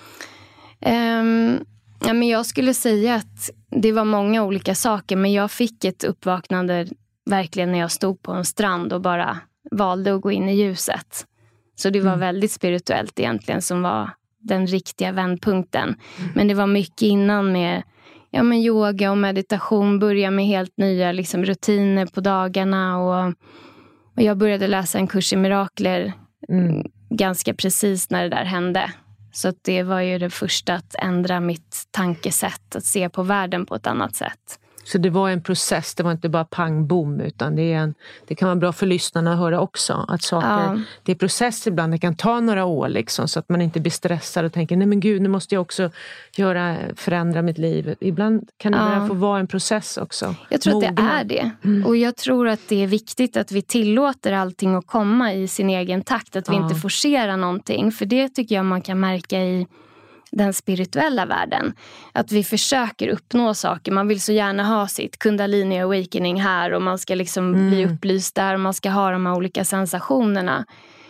Men jag skulle säga att det var många olika saker. Men jag fick ett uppvaknande verkligen när jag stod på en strand och bara valde att gå in i ljuset. Så det var väldigt spirituellt egentligen som var den riktiga vändpunkten. Men det var mycket innan med yoga och meditation. Börja med helt nya liksom, rutiner på dagarna. Och jag började läsa en kurs i mirakler ganska precis när det där hände. Så att det var ju det första att ändra mitt tankesätt. Att se på världen på ett annat sätt. Så det var en process, det var inte bara pang bom, utan det kan vara bra för lyssnarna att höra också. Att saker, det är process ibland, det kan ta några år liksom, så att man inte blir stressad och tänker, nej men gud, nu måste jag också förändra mitt liv. Ibland kan det få vara en process också. Jag tror att det är det. Och jag tror att det är viktigt att vi tillåter allting att komma i sin egen takt. Att vi inte forcerar någonting. För det tycker jag man kan märka i den spirituella världen. Att vi försöker uppnå saker. Man vill så gärna ha sitt kundalini awakening här. Och man ska liksom bli upplyst där. Och man ska ha de här olika sensationerna.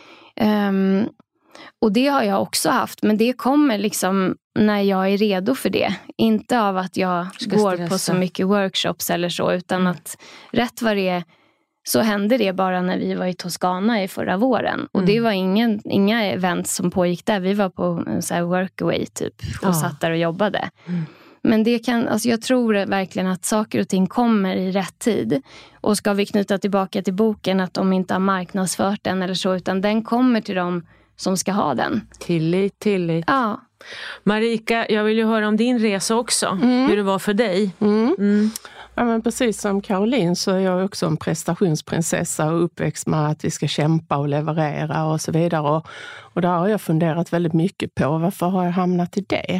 Och det har jag också haft. Men det kommer liksom när jag är redo för det. Inte av att jag går på så mycket workshops eller så. Utan att rätt vad det är så hände det bara när vi var i Toscana i förra våren. Och det var inga event som pågick där. Vi var på en så här workaway typ. Och satt där och jobbade. Men det jag tror verkligen att saker och ting kommer i rätt tid. Och ska vi knyta tillbaka till boken att de inte har marknadsfört den eller så. Utan den kommer till dem som ska ha den. Tillit. Ja. Marika, jag vill ju höra om din resa också. Hur det var för dig. Ja, men precis som Caroline så är jag också en prestationsprinsessa och uppväxt med att vi ska kämpa och leverera och så vidare. Och där har jag funderat väldigt mycket på varför har jag hamnat i det.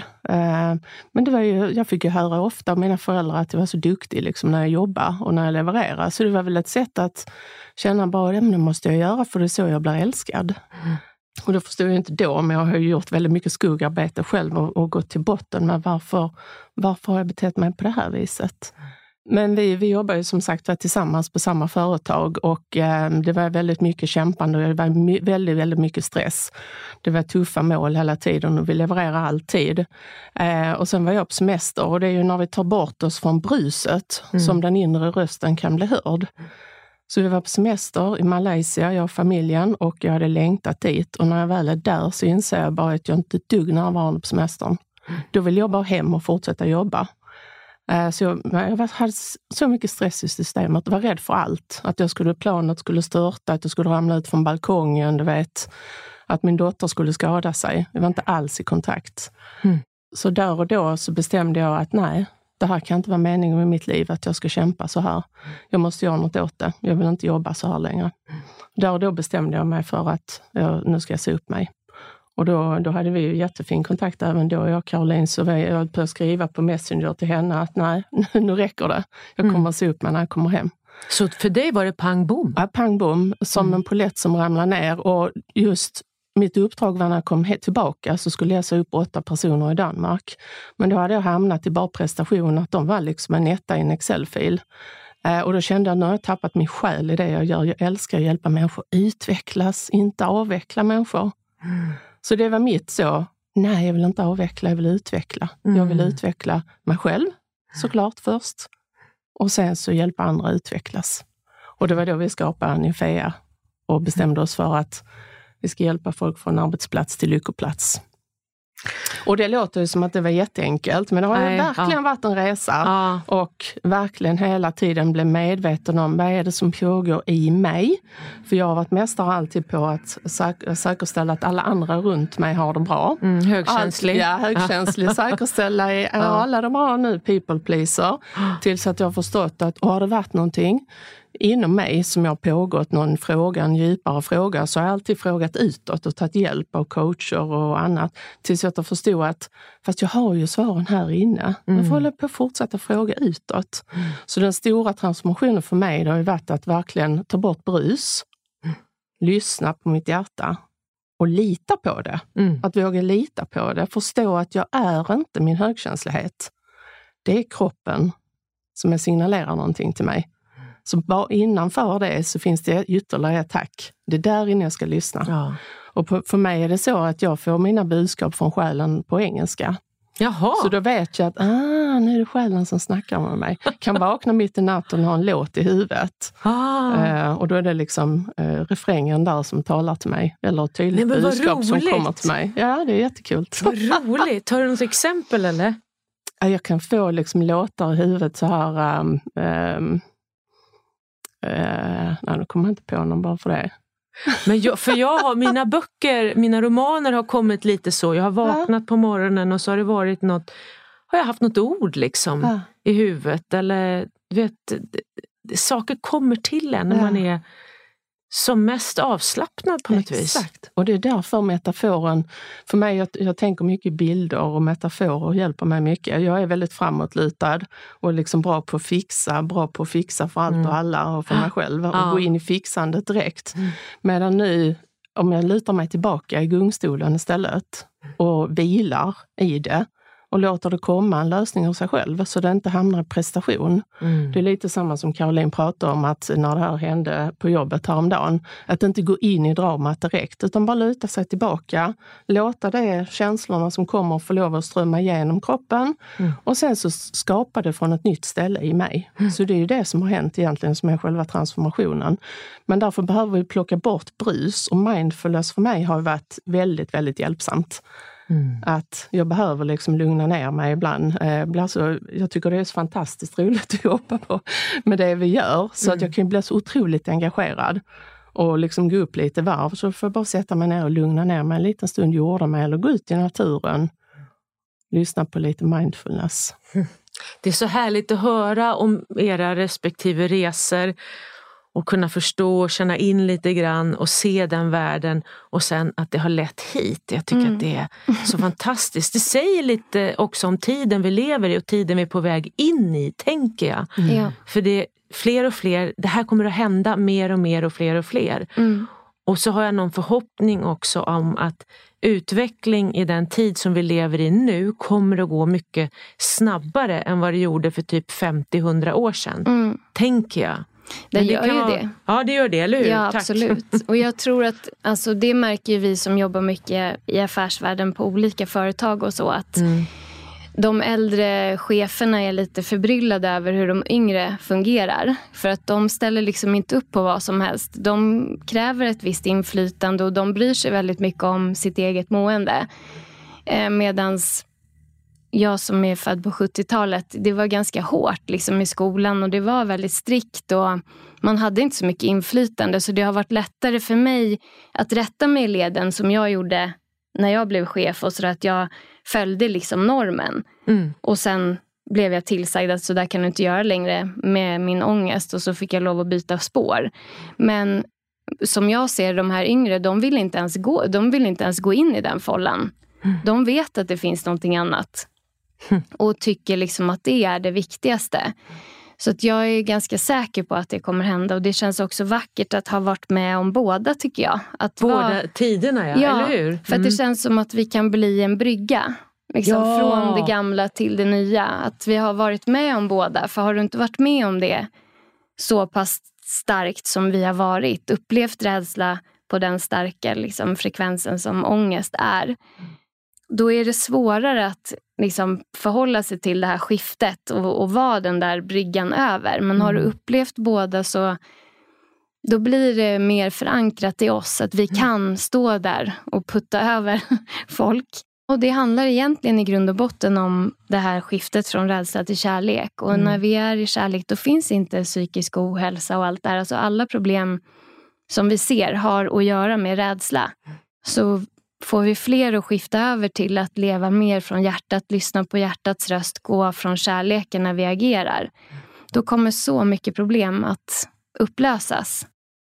Men det var jag fick ju höra ofta av mina föräldrar att jag var så duktig liksom, när jag jobbar och när jag levererar. Så det var väl ett sätt att känna bara det måste jag göra för det är så jag blir älskad. Och det förstod jag inte då, men jag har ju gjort väldigt mycket skuggarbete själv och gått till botten med varför har jag betett mig på det här viset. Men vi jobbar ju som sagt tillsammans på samma företag och det var väldigt mycket kämpande och det var väldigt, väldigt mycket stress. Det var tuffa mål hela tiden och vi levererar alltid. Och sen var jag på semester och det är ju när vi tar bort oss från bruset som den inre rösten kan bli hörd. Så vi var på semester i Malaysia, jag och familjen, och jag hade längtat dit. Och när jag väl är där så inser jag bara att jag inte är ett dugg närvarande på semestern. Då vill jag bara hem och fortsätta jobba. Så jag hade så mycket stress i systemet. Jag var rädd för allt. Att planet skulle störta, att jag skulle ramla ut från balkongen, du vet. Att min dotter skulle skada sig. Jag var inte alls i kontakt. Så där och då så bestämde jag att nej, det här kan inte vara meningen med mitt liv att jag ska kämpa så här. Jag måste göra något åt det. Jag vill inte jobba så här längre. Där och då bestämde jag mig för att nu ska jag se upp mig. Och då hade vi ju jättefin kontakt även då. Jag och Caroline, så jag höll på att skriva på Messenger till henne att nej, nu räcker det. Jag kommer att se upp mig när jag kommer hem. Så för dig var det pang bom? Ja, pang bom. Som en polett som ramlar ner. Och just mitt uppdrag var när jag kom tillbaka så skulle jag se upp 8 personer i Danmark. Men då hade jag hamnat i bara prestation att de var liksom en etta i en Excel-fil. Och då kände jag att nu har jag tappat min själ i det jag gör. Jag älskar att hjälpa människor utvecklas, inte avveckla människor. Så det var mitt så, nej jag vill inte avveckla, jag vill utveckla. Jag vill utveckla mig själv såklart först. Och sen så hjälpa andra utvecklas. Och det var då vi skapade Anifea och bestämde oss för att vi ska hjälpa folk från arbetsplats till lyckoplats. Och det låter ju som att det var jätteenkelt, men det har ju verkligen varit en resa. Och verkligen hela tiden bli medveten om vad är det som pågår i mig. För jag har varit mästare alltid på att säkerställa att alla andra runt mig har det bra. Högkänslig. Högkänslig. Säkerställa är alla det bra nu, people pleaser. Tills att jag har förstått att har det varit någonting inom mig som jag pågått någon fråga, en djupare fråga, så har jag alltid frågat utåt och tagit hjälp av coacher och annat. Tills jag förstod att fast jag har ju svaren här inne. Jag får hålla på att fortsätta fråga utåt. Så den stora transformationen för mig det har ju varit att verkligen ta bort brus. Lyssna på mitt hjärta. Och lita på det. Att våga lita på det. Förstå att jag är inte min högkänslighet. Det är kroppen som signalerar någonting till mig. Så bara innanför det så finns det ytterligare tack. Det är där inne jag ska lyssna. Ja. Och för mig är det så att jag får mina budskap från själen på engelska. Jaha. Så då vet jag att nu är det själen som snackar med mig. Kan vakna mitt i natten och ha en låt i huvudet. Och då är det liksom refrängen där som talar till mig. Eller ett tydligt budskap som kommer till mig. Ja, det är jättekul. Vad roligt. Har du något exempel eller? Jag kan få liksom låtar i huvudet så här... nej, nu kommer jag inte på någon bara för det. Men jag har mina romaner har kommit lite så. Jag har vaknat på morgonen och så har det varit har jag haft något ord liksom i huvudet. Eller saker kommer till en när man är som mest avslappnad på något vis. Exakt. Och det är därför metaforen, för mig, jag tänker mycket bilder och metaforer hjälper mig mycket. Jag är väldigt framåtlutad och liksom bra på att fixa för allt och alla och för mig själv och gå in i fixandet direkt. Medan nu, om jag lutar mig tillbaka i gungstolen istället och vilar i det och låter det komma en lösning av sig själv så det inte hamnar i prestation. Det är lite samma som Caroline pratade om att när det här hände på jobbet häromdagen, att inte gå in i dramat direkt utan bara luta sig tillbaka, låta det känslorna som kommer få lov att strömma igenom kroppen och sen så skapa det från ett nytt ställe i mig. Så det är ju det som har hänt egentligen som är själva transformationen. Men därför behöver vi plocka bort brus och mindfulness för mig har varit väldigt, väldigt hjälpsamt. Att jag behöver liksom lugna ner mig ibland. Jag tycker det är så fantastiskt roligt att jobba på med det vi gör. Så att jag kan bli så otroligt engagerad. Och liksom gå upp lite varv. Så får jag bara sätta mig ner och lugna ner mig en liten stund. Jorda mig eller gå ut i naturen. Lyssna på lite mindfulness. Det är så härligt att höra om era respektive resor. Och kunna förstå och känna in lite grann och se den världen och sen att det har lett hit. Jag tycker att det är så fantastiskt. Det säger lite också om tiden vi lever i och tiden vi är på väg in i, tänker jag. För det är fler och fler, det här kommer att hända mer och mer och fler och fler. Och så har jag någon förhoppning också om att utveckling i den tid som vi lever i nu kommer att gå mycket snabbare än vad det gjorde för typ 50-100 år sedan. Tänker jag. Det gör ju det. Ja, det gör det, eller hur? Ja, Tack. absolut. Och jag tror att alltså, det märker vi som jobbar mycket i affärsvärlden på olika företag och så att de äldre cheferna är lite förbryllade över hur de yngre fungerar. För att de ställer liksom inte upp på vad som helst. De kräver ett visst inflytande och de bryr sig väldigt mycket om sitt eget mående. Medans jag som är född på 70-talet, det var ganska hårt liksom i skolan och det var väldigt strikt och man hade inte så mycket inflytande så det har varit lättare för mig att rätta mig i leden som jag gjorde när jag blev chef och så att jag följde liksom normen. Och sen blev jag tillsagd att så där kan du inte göra längre med min ångest och så fick jag lov att byta spår. Men som jag ser de här yngre, de vill inte ens gå in i den follan. De vet att det finns någonting annat. Och tycker liksom att det är det viktigaste. Så att jag är ganska säker på att det kommer hända. Och det känns också vackert att ha varit med om båda, tycker jag. Att båda tiderna, ja, eller hur? För att det känns som att vi kan bli en brygga. Liksom från det gamla till det nya. Att vi har varit med om båda. För har du inte varit med om det så pass starkt som vi har varit. Upplevt rädsla på den starka liksom, frekvensen som ångest är. Då är det svårare att liksom förhålla sig till det här skiftet och vara den där bryggan över. Men har du upplevt båda så då blir det mer förankrat i oss att vi kan stå där och putta över folk. Och det handlar egentligen i grund och botten om det här skiftet från rädsla till kärlek. Och när vi är i kärlek då finns inte psykisk ohälsa och allt det här. Alltså alla problem som vi ser har att göra med rädsla. Så får vi fler att skifta över till att leva mer från hjärtat, lyssna på hjärtats röst, gå från kärleken när vi agerar. Då kommer så mycket problem att upplösas.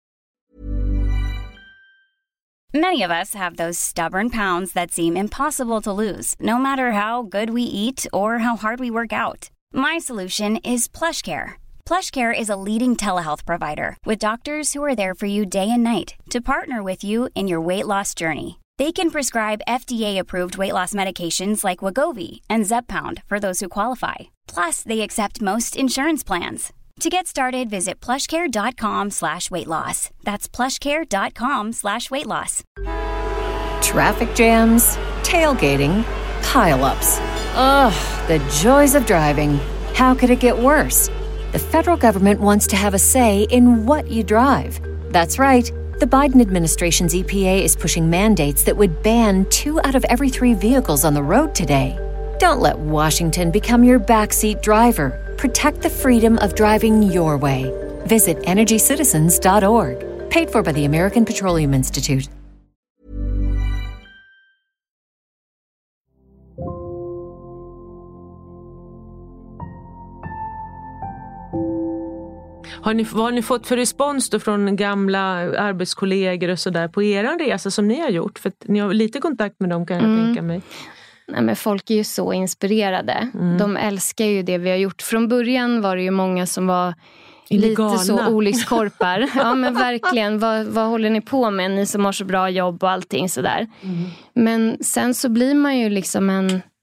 Many of us have those stubborn pounds that seem impossible to lose, no matter how good we eat or how hard we work out. My solution is PlushCare. PlushCare is a leading telehealth provider with doctors who are there for you day and night to partner with you in your weight loss journey. They can prescribe FDA-approved weight loss medications like Wegovy and Zepbound for those who qualify. Plus, they accept most insurance plans. To get started, visit plushcare.com/weightloss. That's plushcare.com/weightloss. Traffic jams, tailgating, pile-ups. Ugh, the joys of driving. How could it get worse? The federal government wants to have a say in what you drive. That's right. The Biden administration's EPA is pushing mandates that would ban 2 out of every 3 vehicles on the road today. Don't let Washington become your backseat driver. Protect the freedom of driving your way. Visit EnergyCitizens.org. Paid for by the American Petroleum Institute. Vad har ni fått för respons då från gamla arbetskollegor och sådär på er resa som ni har gjort? För att ni har lite kontakt med dem kan jag tänka mig. Nej, men folk är ju så inspirerade. De älskar ju det vi har gjort. Från början var det ju många som var illegala. Lite så olyckskorpar. Ja men verkligen, vad håller ni på med? Ni som har så bra jobb och allting sådär. Men sen så blir man ju liksom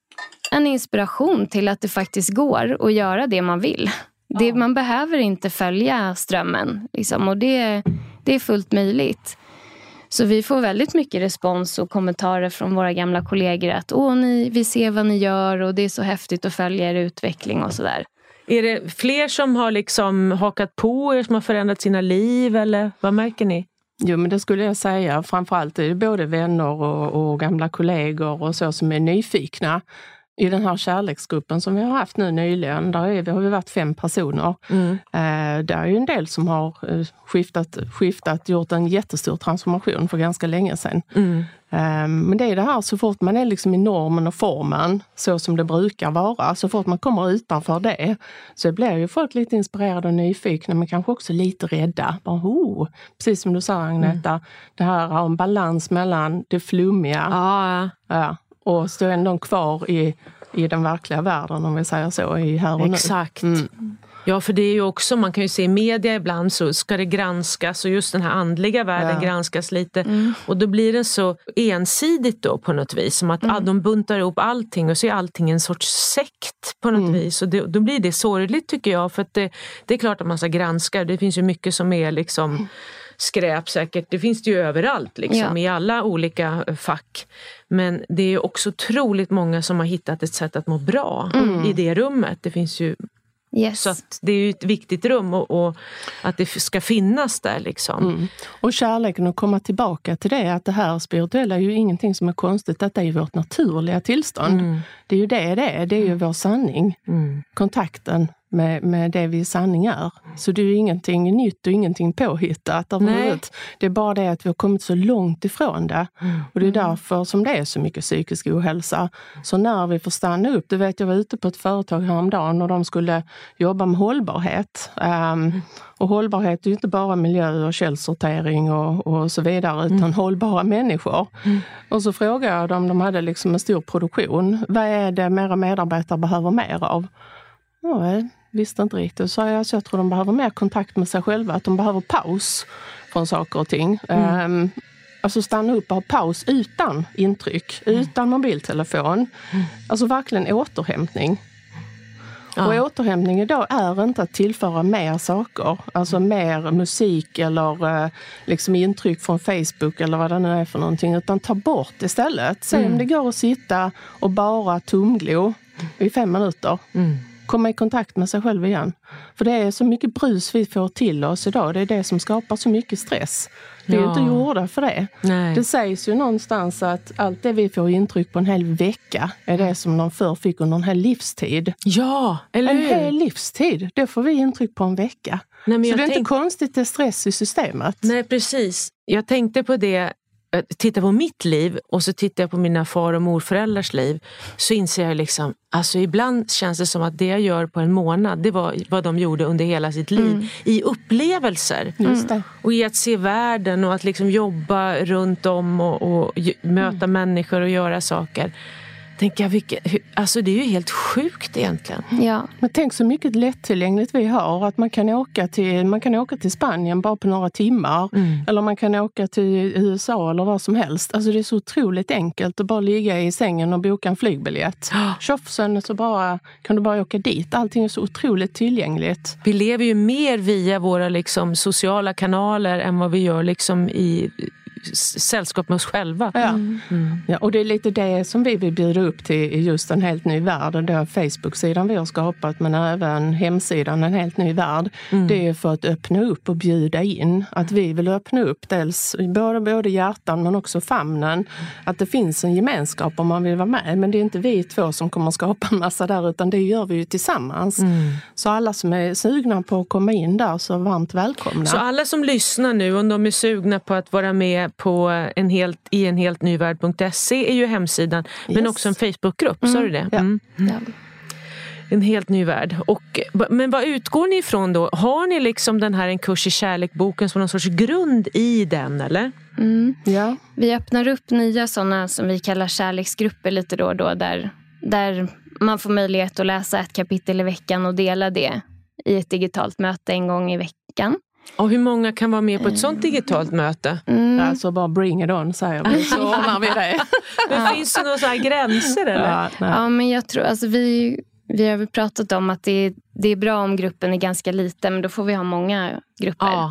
en inspiration till att det faktiskt går att göra det man vill. Man behöver inte följa strömmen liksom, och det är fullt möjligt. Så vi får väldigt mycket respons och kommentarer från våra gamla kollegor att vi ser vad ni gör och det är så häftigt att följa er utveckling och sådär. Är det fler som har liksom hakat på er, som har förändrat sina liv eller vad märker ni? Jo, men det skulle jag säga. Framförallt är det både vänner och gamla kollegor och så som är nyfikna. I den här kärleksgruppen som vi har haft nu nyligen, har vi varit 5 personer. Där är ju en del som har skiftat, gjort en jättestor transformation för ganska länge sedan. Men det är det här, så fort man är liksom i normen och formen, så som det brukar vara, så fort man kommer utanför det, så blir ju folk lite inspirerade och nyfikna, men kanske också lite rädda. Precis som du sa, Agneta, det här har en balans mellan det flummiga och står ändå kvar i den verkliga världen, om vi säger så, i här och nu. Exakt. Ja, för det är ju också, man kan ju se i media ibland så ska det granskas och just den här andliga världen granskas lite. Och då blir det så ensidigt då på något vis, som att de buntar ihop allting och så är allting en sorts sekt på något vis. Och då blir det sorgligt tycker jag, för att det är klart att man ska granska. Det finns ju mycket som är liksom skräp säkert. Det finns det ju överallt liksom, i alla olika fack. Men det är ju också otroligt många som har hittat ett sätt att må bra i det rummet. Det finns ju så att det är ju ett viktigt rum och att det ska finnas där liksom. Och kärleken, att komma tillbaka till det, att det här spirituella är ju ingenting som är konstigt, att det är vårt naturliga tillstånd. Det är ju det är ju vår sanning. Kontakten med det vi sanning är. Så det är ju ingenting nytt och ingenting påhittat. Det är bara det att vi har kommit så långt ifrån det. Och det är därför som det är så mycket psykisk ohälsa. Så när vi får stanna upp, det vet jag var ute på ett företag häromdagen och de skulle jobba med hållbarhet. Och hållbarhet är ju inte bara miljö och källsortering och så vidare, utan hållbara människor. Och så frågade jag dem, de hade liksom en stor produktion. Vad är det mera medarbetare behöver mer av? Jag visste inte riktigt. Så jag tror de behöver mer kontakt med sig själva. Att de behöver paus från saker och ting. Alltså stanna upp och ha paus utan intryck. Utan mobiltelefon. Alltså verkligen återhämtning. Och återhämtning idag är inte att tillföra mer saker. Alltså mer musik eller liksom intryck från Facebook eller vad det nu är för någonting. Utan ta bort istället. Se om det går att sitta och bara tumglo i 5 minuter. komma i kontakt med sig själv igen. För det är så mycket brus vi får till oss idag. Det är det som skapar så mycket stress. Vi är inte gjorda för det. Nej. Det sägs ju någonstans att allt det vi får intryck på en hel vecka är det som de förr fick under en hel livstid. Ja, eller hur? En hel livstid, det får vi intryck på en vecka. Nej, men så det är inte konstigt det är stress i systemet. Nej, precis. Jag tänkte på det, titta på mitt liv och så tittar jag på mina far- och morföräldrars liv, så inser jag liksom, alltså ibland känns det som att det jag gör på en månad, det var vad de gjorde under hela sitt liv i upplevelser. Just det. Och i att se världen och att liksom jobba runt om och möta människor och göra saker. Tänker jag, alltså det är ju helt sjukt egentligen. Ja. Men tänk så mycket lättillgängligt vi har, att man kan åka till Spanien bara på några timmar. Eller man kan åka till USA eller vad som helst. Alltså det är så otroligt enkelt att bara ligga i sängen och boka en flygbiljett. Tjoffsen, så kan du bara åka dit. Allting är så otroligt tillgängligt. Vi lever ju mer via våra liksom sociala kanaler än vad vi gör liksom i sällskap med oss själva. Ja, och det är lite det som vi vill bjuda upp till i just en helt ny värld. Det är Facebook-sidan vi har skapat, men även hemsidan En helt ny värld. Det är för att öppna upp och bjuda in. Att vi vill öppna upp dels både hjärtan men också famnen. Att det finns en gemenskap om man vill vara med. Men det är inte vi två som kommer att skapa en massa där, utan det gör vi ju tillsammans. Så alla som är sugna på att komma in där, så varmt välkomna. Så alla som lyssnar nu, om de är sugna på att vara med på i en helt nyvärld.se är ju hemsidan, men också en Facebookgrupp, sa du det? En helt ny värld. Men vad utgår ni ifrån då? Har ni liksom den här En kurs i kärlek-boken som någon sorts grund i den, eller? Ja. Vi öppnar upp nya sådana som vi kallar kärleksgrupper lite då och då, där man får möjlighet att läsa ett kapitel i veckan och dela det i ett digitalt möte en gång i veckan. Och hur många kan vara med på ett sånt digitalt möte? Alltså bara bring it on, säger vi. Så ordnar vi det. Men finns det några så här gränser, eller? Ja, men jag tror, alltså vi har väl pratat om att det är bra om gruppen är ganska liten, men då får vi ha många grupper.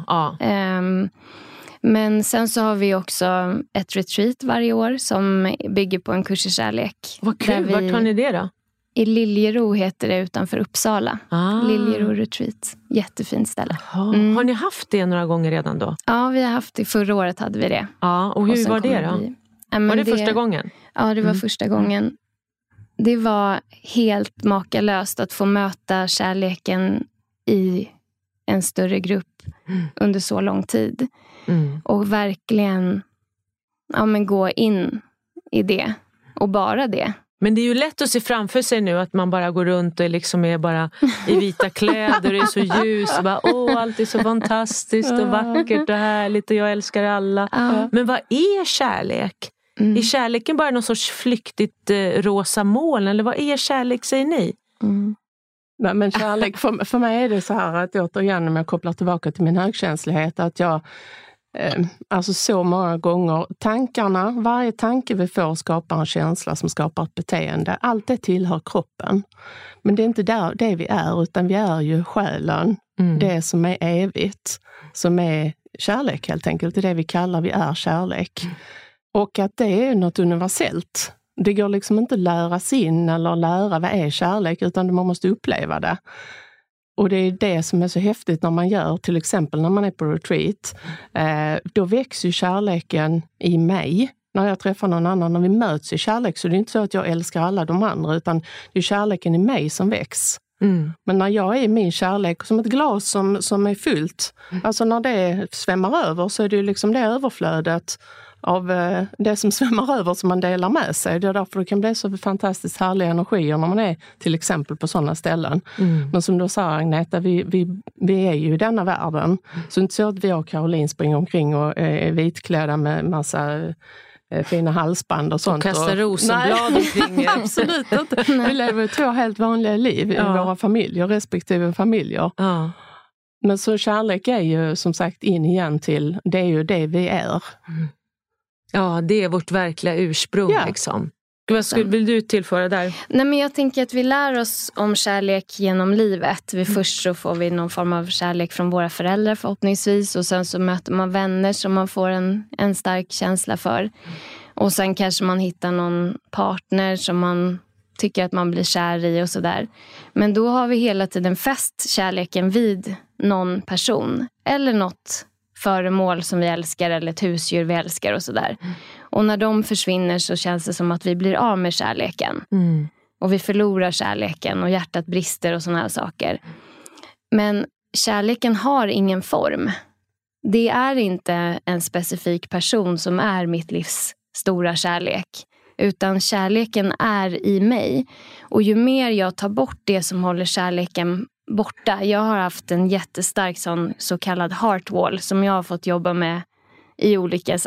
Men sen så har vi också ett retreat varje år som bygger på en kurs i kärlek. Vad kul, vart tar ni det då? I Liljero heter det, utanför Uppsala. Liljero retreat. Jättefint ställe. Har ni haft det några gånger redan då? Ja, vi har haft det. Förra året hade vi det. Ja, och hur var det då? Var det första gången? Ja, det var första gången. Det var helt makalöst att få möta kärleken i en större grupp under så lång tid. Och verkligen gå in i det. Och bara det. Men det är ju lätt att se framför sig nu att man bara går runt och liksom är bara i vita kläder och är så ljus och bara, allt är så fantastiskt och vackert och härligt och jag älskar alla. Men vad är kärlek? Är kärleken bara någon sorts flyktigt rosa moln, eller vad är kärlek, säger ni? Nej, men kärlek, för mig är det så här att återigen, om jag kopplar tillbaka till min högkänslighet, att jag alltså så många gånger, varje tanke vi får skapar en känsla som skapar ett beteende. Allt det tillhör kroppen. Men det är inte det vi är, utan vi är ju själen. Det som är evigt, som är kärlek helt enkelt. Det är det vi kallar, vi är kärlek. Och att det är något universellt. Det går liksom inte att läras in eller lära vad är kärlek, utan man måste uppleva det. Och det är det som är så häftigt när man gör, till exempel när man är på retreat. Då växer ju kärleken i mig. När jag träffar någon annan, när vi möts i kärlek, så det är inte så att jag älskar alla de andra, utan det är kärleken i mig som växer. Men när jag är i min kärlek, som ett glas som är fyllt, alltså när det svämmar över, så är det ju liksom det överflödet av det som svämmar över som man delar med sig. Det är därför det kan bli så fantastiskt härliga energier när man är till exempel på sådana ställen. Men som du sa, Agneta, vi är ju i denna världen. Så inte så att vi och Caroline springer omkring och är vitklädda med massa fina halsband och sånt. Och kastar rosenblad omkring. Absolut inte. Vi lever 2 helt vanliga liv i våra familjer, respektive familjer. Men så kärlek är ju som sagt in igen till, det är ju det vi är. Ja, det är vårt verkliga ursprung liksom. Vad vill du tillföra där? Nej, men jag tänker att vi lär oss om kärlek genom livet. Först så får vi någon form av kärlek från våra föräldrar förhoppningsvis. Och sen så möter man vänner som man får en stark känsla för. Och sen kanske man hittar någon partner som man tycker att man blir kär i och sådär. Men då har vi hela tiden fäst kärleken vid någon person. Eller något föremål som vi älskar eller ett husdjur vi älskar och sådär. Och när de försvinner så känns det som att vi blir av med kärleken. Och vi förlorar kärleken och hjärtat brister och såna här saker. Men kärleken har ingen form. Det är inte en specifik person som är mitt livs stora kärlek. Utan kärleken är i mig. Och ju mer jag tar bort det som håller kärleken borta. Jag har haft en jättestark så kallad heart wall som jag har fått jobba med i olika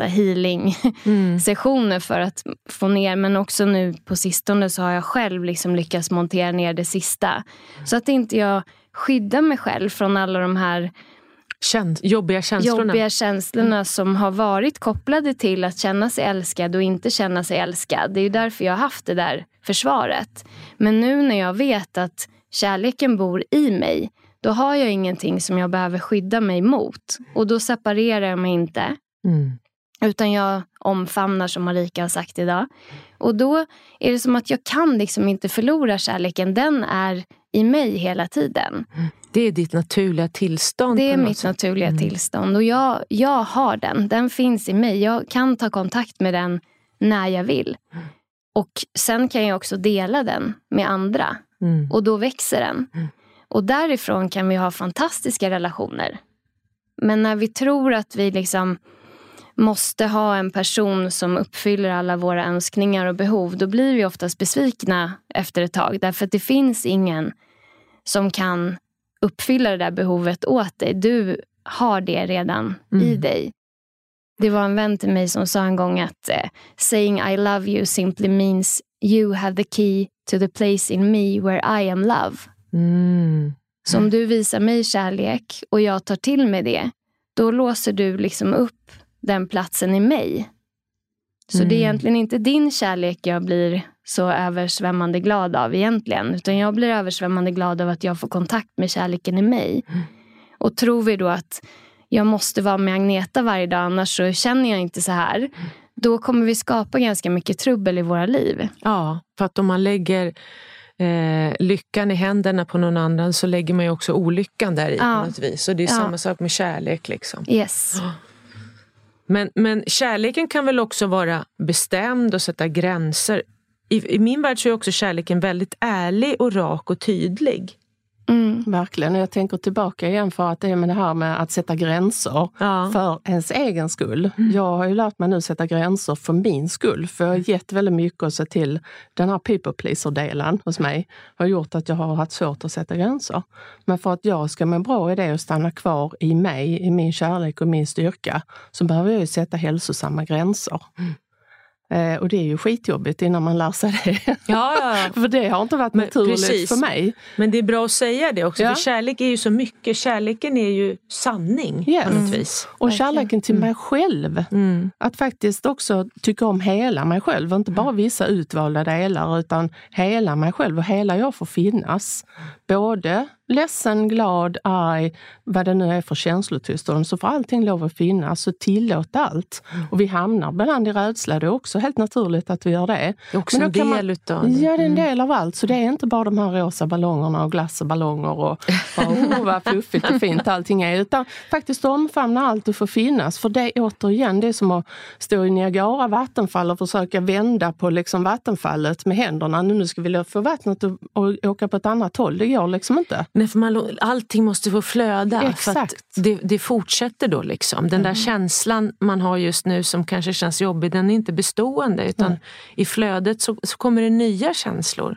healing-sessioner för att få ner. Men också nu på sistone så har jag själv liksom lyckats montera ner det sista. Så att inte jag skyddar mig själv från alla de här jobbiga känslorna som har varit kopplade till att känna sig älskad och inte känna sig älskad. Det är ju därför jag har haft det där försvaret. Men nu när jag vet att kärleken bor i mig, då har jag ingenting som jag behöver skydda mig mot. Och då separerar jag mig inte. Utan jag omfamnar, som Marika har sagt idag. Och då är det som att jag kan liksom inte förlora kärleken. Den är i mig hela tiden. Det är ditt naturliga tillstånd. Det är mitt naturliga tillstånd. Och jag har den. Den finns i mig. Jag kan ta kontakt med den när jag vill. Och sen kan jag också dela den med andra. Och då växer den. Och därifrån kan vi ha fantastiska relationer. Men när vi tror att vi liksom måste ha en person som uppfyller alla våra önskningar och behov, då blir vi oftast besvikna efter ett tag. Därför att det finns ingen som kan uppfylla det där behovet åt dig. Du har det redan i dig. Det var en vän till mig som sa en gång att saying I love you simply means you have the key to the place in me where I am love. Så om du visar mig kärlek och jag tar till mig det, då låser du liksom upp den platsen i mig. Så det är egentligen inte din kärlek jag blir så översvämmande glad av egentligen. Utan jag blir översvämmande glad av att jag får kontakt med kärleken i mig. Och tror vi då att jag måste vara med Agneta varje dag, annars så känner jag inte så här. Då kommer vi skapa ganska mycket trubbel i våra liv. Ja, för att om man lägger lyckan i händerna på någon annan så lägger man ju också olyckan där i på något vis. Så det är samma sak med kärlek liksom. Yes. Men kärleken kan väl också vara bestämd och sätta gränser. I min värld så är också kärleken väldigt ärlig och rak och tydlig. Verkligen, jag tänker tillbaka igen för att det är med det här med att sätta gränser för ens egen skull. Jag har ju lärt mig nu sätta gränser för min skull, för jag har gett väldigt mycket att se till den här people pleaser-delen hos mig har gjort att jag har haft svårt att sätta gränser. Men för att jag ska må bra i det och stanna kvar i mig, i min kärlek och min styrka, så behöver jag ju sätta hälsosamma gränser. Och det är ju skitjobbigt innan man lär sig det. Ja. För det har inte varit naturligt för mig. Men det är bra att säga det också. För kärlek är ju så mycket. Kärleken är ju sanning på något vis. Och kärleken till mig själv. Att faktiskt också tycka om hela mig själv. Inte bara vissa utvalda delar, utan hela mig själv. Och hela jag får finnas. Både ledsen, glad, arg, vad det nu är för känslotillstånd, så får allting lov att finnas, så tillåt allt. Och vi hamnar ibland i rädsla, det är också helt naturligt att vi gör det. Det är också en del utav det. Ja, det är en del av allt, så det är inte bara de här rosa ballongerna och glassballonger och vad fluffigt och fint allting är, utan faktiskt omfamna allt och få finnas. För det återigen, det är som att stå i Niagara vattenfall och försöka vända på liksom vattenfallet med händerna. Nu ska vi få vattnet och åka på ett annat håll, det går liksom inte. Nej, för allting måste få flöda. Exakt. För att det fortsätter då liksom. Den där känslan man har just nu som kanske känns jobbig, den är inte bestående, utan i flödet så kommer det nya känslor.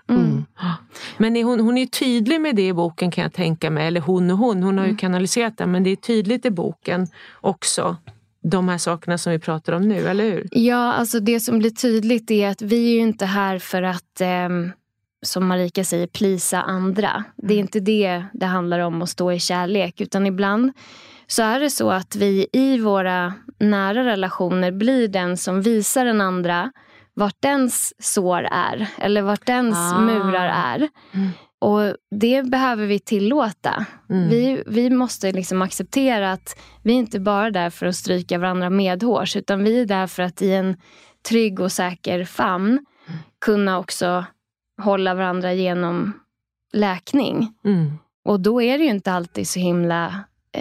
Men hon är tydlig med det i boken, kan jag tänka mig. Eller hon har ju kanaliserat det, men det är tydligt i boken också. De här sakerna som vi pratar om nu, eller hur? Ja, alltså det som blir tydligt är att vi är ju inte här för att som Marika säger, plisa andra. Det är inte det handlar om att stå i kärlek, utan ibland så är det så att vi i våra nära relationer blir den som visar den andra vart dens sår är, eller vart dens murar är. Och det behöver vi tillåta. Vi måste liksom acceptera att vi inte bara är där för att stryka varandra medhårs, utan vi är där för att i en trygg och säker famn kunna också hålla varandra genom läkning. Och då är det ju inte alltid så himla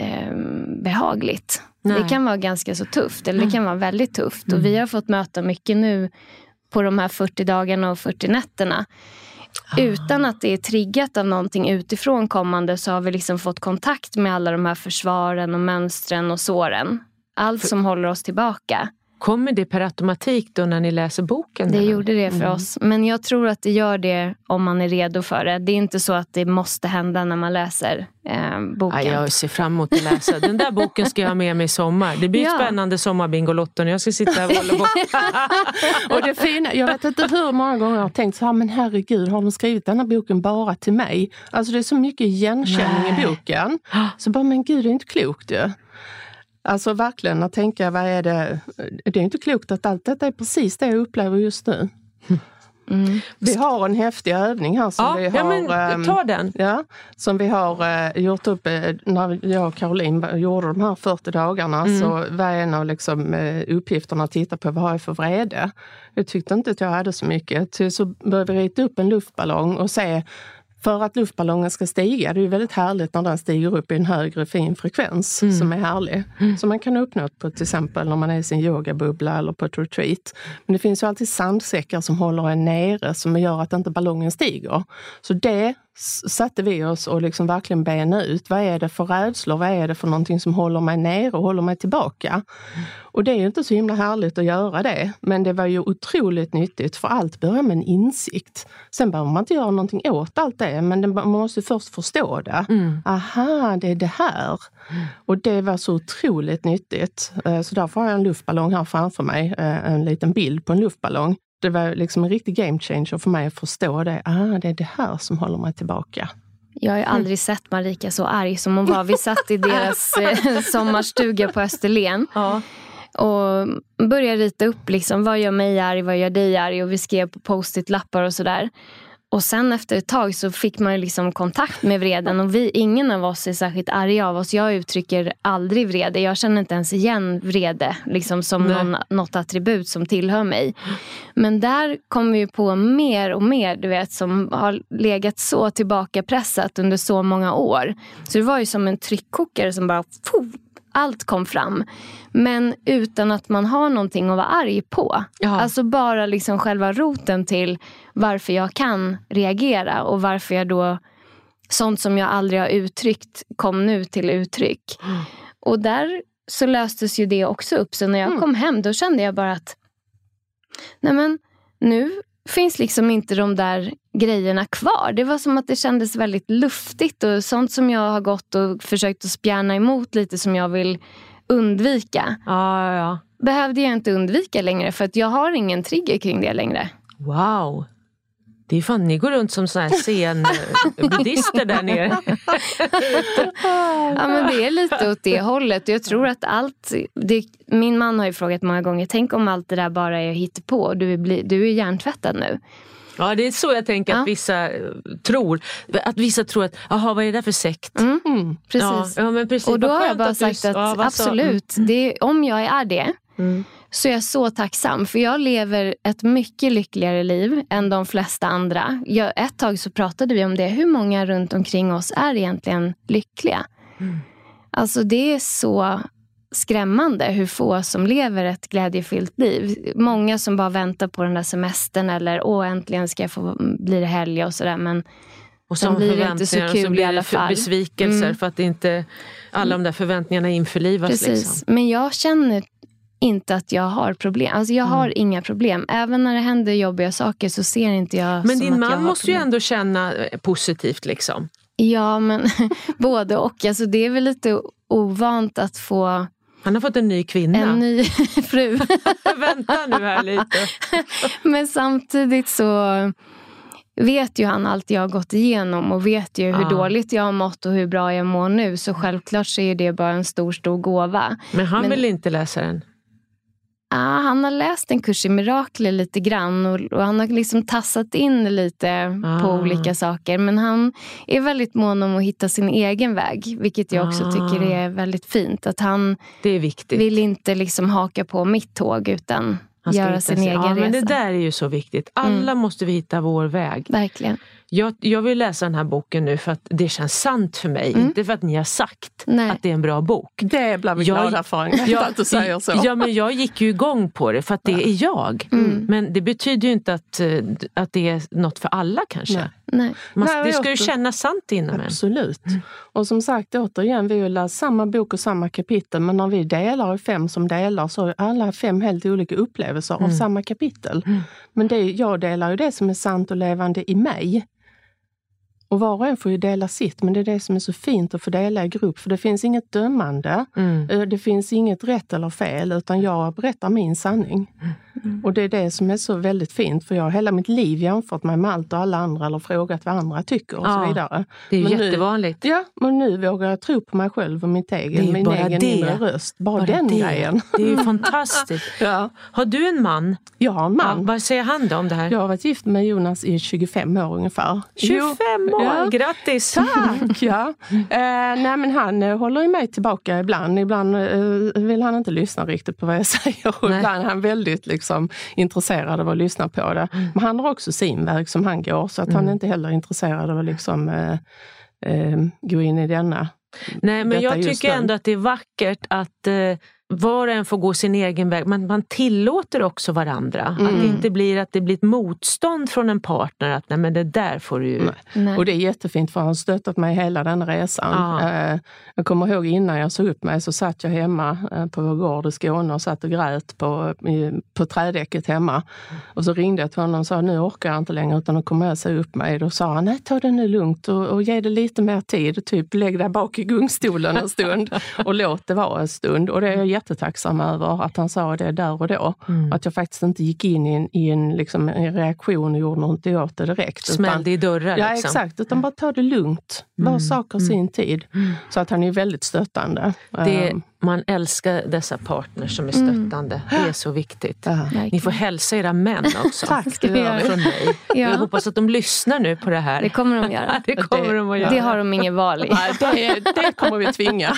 behagligt. Nej. Det kan vara ganska så tufft, eller det kan vara väldigt tufft. Och vi har fått möta mycket nu på de här 40 dagarna och 40 nätterna. Utan att det är triggat av någonting utifrån kommande, så har vi liksom fått kontakt med alla de här försvaren och mönstren och såren. Allt som håller oss tillbaka. Kommer det per automatik då när ni läser boken? Det gjorde det för oss. Men jag tror att det gör det om man är redo för det. Det är inte så att det måste hända när man läser boken. Ja, jag ser fram emot att läsa. Den där boken ska jag ha med mig i sommar. Det blir spännande sommarbingolotto när jag ska sitta här och hålla på. Och det fina, jag vet inte hur många gånger jag har tänkt så här, men herregud, har de skrivit den här boken bara till mig? Alltså det är så mycket igenkänning i boken. Så bara, men gud, det är inte klokt ju. Alltså verkligen att tänka, vad är det? Det är inte klokt att allt detta är precis det jag upplever just nu. Vi har en häftig övning här som vi har... Ja, men ta den. Ja, som vi har gjort upp när jag och Caroline gjorde de här 40 dagarna. Så var en av liksom, uppgifterna att titta på vad har jag för vrede. Jag tyckte inte att jag hade så mycket. Så började vi rita upp en luftballong och se... För att luftballongen ska stiga, det är ju väldigt härligt när den stiger upp i en högre fin frekvens som är härlig. Som man kan uppnå på till exempel när man är i sin yogabubbla eller på ett retreat. Men det finns ju alltid sandsäckar som håller en nere som gör att inte ballongen stiger. Så det satte vi oss och liksom verkligen bena ut. Vad är det för rädslor? Vad är det för någonting som håller mig ner och håller mig tillbaka? Och det är ju inte så himla härligt att göra det. Men det var ju otroligt nyttigt, för allt börjar med en insikt. Sen behöver man inte göra någonting åt allt det, men man måste först förstå det. Aha, det är det här. Och det var så otroligt nyttigt. Så därför har jag en luftballong här framför mig. En liten bild på en luftballong. Det var liksom en riktig game changer för mig att förstå det. Det är det här som håller mig tillbaka. Jag har ju aldrig sett Marika så arg som hon var. Vi satt i deras sommarstuga på Österlen. Och började rita upp liksom, vad gör mig arg, vad gör dig arg. Och vi skrev på post-it-lappar och sådär. Och sen efter ett tag så fick man ju liksom kontakt med vreden. Och ingen av oss är särskilt arga av oss. Jag uttrycker aldrig vrede. Jag känner inte ens igen vrede liksom som något attribut som tillhör mig. Men där kommer vi på mer och mer, du vet, som har legat så tillbakapressat under så många år. Så det var ju som en tryckkokare som bara... Allt kom fram. Men utan att man har någonting att vara arg på. Alltså bara liksom själva roten till varför jag kan reagera. Och varför jag då, sånt som jag aldrig har uttryckt, kom nu till uttryck. Och där så löstes ju det också upp. Så när jag kom hem, då kände jag bara att nej men, nu finns liksom inte de där grejerna kvar. Det var som att det kändes väldigt luftigt och sånt som jag har gått och försökt att spjärna emot lite, som jag vill undvika. Behövde jag inte undvika längre, för att jag har ingen trigger kring det längre. Wow. Det är fan, ni går runt som såna här zen-buddhister där nere. Ja, men det är lite åt det hållet. Jag tror att min man har ju frågat många gånger, tänk om allt det där bara är hittepå och du är hjärntvättad nu. Ja, det är så jag tänker att vissa tror. Att vissa tror att, vad är det där för sekt? Precis. Ja, men precis. Och då har jag bara sagt att absolut, om jag är det, så är jag så tacksam. För jag lever ett mycket lyckligare liv än de flesta andra. Ett tag så pratade vi om det. Hur många runt omkring oss är egentligen lyckliga? Alltså det är så skrämmande hur få som lever ett glädjefyllt liv. Många som bara väntar på den där semestern eller äntligen ska jag få bli det helg och sådär, men och som blir det inte så kul i alla fall. Besvikelser för att inte alla de där förväntningarna införlivas. Precis, liksom. Men jag känner inte att jag har problem. Alltså jag har inga problem. Även när det händer jobbiga saker så ser inte jag. Men som din att jag man har måste problem. ju ändå känna positivt liksom. Ja, men både och. Alltså det är väl lite ovant att få... Han har fått en ny kvinna. En ny fru. Vänta nu här lite. Men samtidigt så vet ju han allt jag har gått igenom och vet ju hur dåligt jag har mått och hur bra jag mår nu. Så självklart så är det bara en stor gåva. Men han vill inte läsa den? Han har läst en kurs i mirakler lite grann och han har liksom tassat in lite på olika saker. Men han är väldigt mån om att hitta sin egen väg, vilket jag också tycker är väldigt fint. Att han det är viktigt. Vill inte liksom haka på mitt tåg, utan göra sin egen resa. Men det där är ju så viktigt. Alla måste vi hitta vår väg. Verkligen. Jag vill läsa den här boken nu för att det känns sant för mig. Inte för att ni har sagt att det är en bra bok. Det blir vi glada för att du säger så. Ja, men jag gick ju igång på det för att det är jag. Men det betyder ju inte att det är något för alla kanske. Nej. Det ska ju kännas sant inom en. Absolut. Och som sagt, återigen, vi har läst samma bok och samma kapitel, men när vi delar 5 som delar så är alla 5 helt olika upplevelser av samma kapitel. Men jag delar ju det som är sant och levande i mig. Och var och en får ju dela sitt, men det är det som är så fint att få dela i grupp. För det finns inget dömande, det finns inget rätt eller fel, utan jag berättar min sanning. Och det är det som är så väldigt fint, för jag har hela mitt liv jämfört mig med allt och alla andra eller frågat vad andra tycker och så vidare. Det är ju jättevanligt. Men nu vågar jag tro på mig själv och min egen inre röst. Bara den grejen. Det är ju fantastiskt. Har du en man? Jag har en man. Ja, vad säger han då om det här? Jag har varit gift med Jonas i 25 år ungefär. 25 år? Ja. Grattis! Tack! Nej, men han håller ju mig tillbaka ibland. Ibland vill han inte lyssna riktigt på vad jag säger. Och ibland är han väldigt intresserad av att lyssna på det. Men han har också sin väg som han går, så att han är inte heller intresserad av att gå in i denna. Nej, men jag tycker ändå att det är vackert att var och en får gå sin egen väg. Man tillåter också varandra. Att det inte blir att det blir ett motstånd från en partner. Att nej, men det där får du ju... Nej. Och det är jättefint, för han har stöttat mig hela den resan. Jag kommer ihåg innan jag såg upp mig så satt jag hemma på vår gård i Skåne och satt och grät på trädäcket hemma. Och så ringde jag till honom och sa, nu orkar jag inte längre utan att komma och se upp mig. Då sa han, nej, ta det nu lugnt och ge det lite mer tid. Typ lägg dig bak i gungstolen en stund och låt det vara en stund. Och det är jag jättetacksam över att han sa det där och då. Att jag faktiskt inte gick in i en reaktion och gjorde något åt det direkt. Smällde i dörrar. Ja, exakt. Utan bara ta det lugnt. Var saker sin tid. Så att han är väldigt stöttande. Man älskar dessa partners som är stöttande. Det är så viktigt. Ni får hälsa era män också. Tack. Från mig. Jag hoppas att de lyssnar nu på det här. Det kommer de göra. Det kommer de att göra. Det har de ingen val i. Nej, det kommer vi tvinga.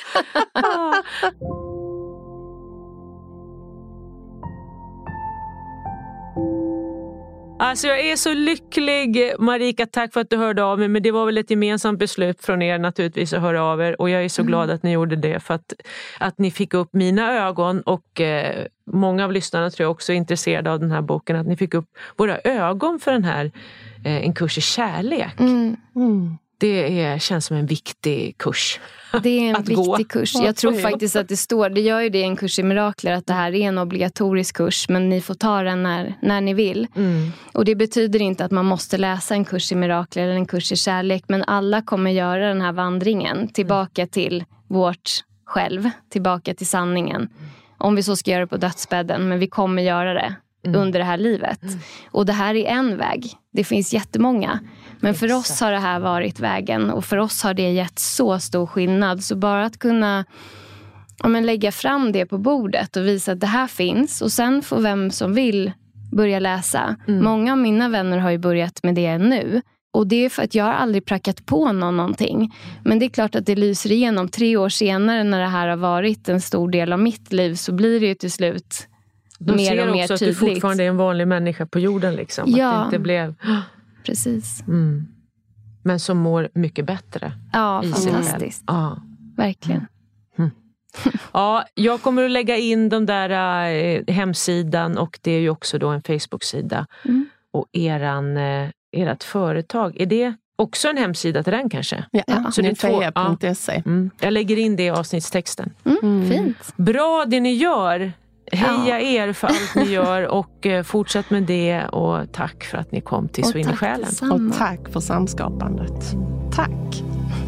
Alltså jag är så lycklig, Marika, tack för att du hörde av mig, men det var väl ett gemensamt beslut från er naturligtvis att höra av er, och jag är så glad att ni gjorde det, för att ni fick upp mina ögon, och många av lyssnarna tror jag också är intresserade av den här boken, att ni fick upp våra ögon för den här En kurs i kärlek. Det känns som en viktig kurs. Det är en viktig kurs. Jag tror faktiskt att det gör ju det i En kurs i mirakler, att det här är en obligatorisk kurs, men ni får ta den när ni vill. Och det betyder inte att man måste läsa En kurs i mirakler eller En kurs i kärlek, men alla kommer göra den här vandringen tillbaka till vårt själv, tillbaka till sanningen. Om vi så ska göra det på dödsbädden, men vi kommer göra det under det här livet. Och det här är en väg. Det finns jättemånga. Men för oss har det här varit vägen, och för oss har det gett så stor skillnad. Så bara att kunna lägga fram det på bordet och visa att det här finns, och sen får vem som vill börja läsa. Många av mina vänner har ju börjat med det nu. Och det är för att jag har aldrig prackat på någonting. Men det är klart att det lyser igenom 3 år senare, när det här har varit en stor del av mitt liv, så blir det ju till slut de mer och mer också tydligt. Att du fortfarande är en vanlig människa på jorden liksom. Ja. Att det inte blev... Precis. Men som mår mycket bättre. Ja, fantastiskt. Ja. Verkligen. Ja, jag kommer att lägga in de där hemsidan, och det är ju också då en Facebook-sida. Och ert företag, är det också en hemsida till den kanske? Ja, så det är Nymfea.se. Jag lägger in det i avsnittstexten. Fint. Bra det ni gör. Heja er för allt ni gör, och fortsätt med det, och tack för att ni kom till Så in i själen. Och tack för samskapandet. Tack.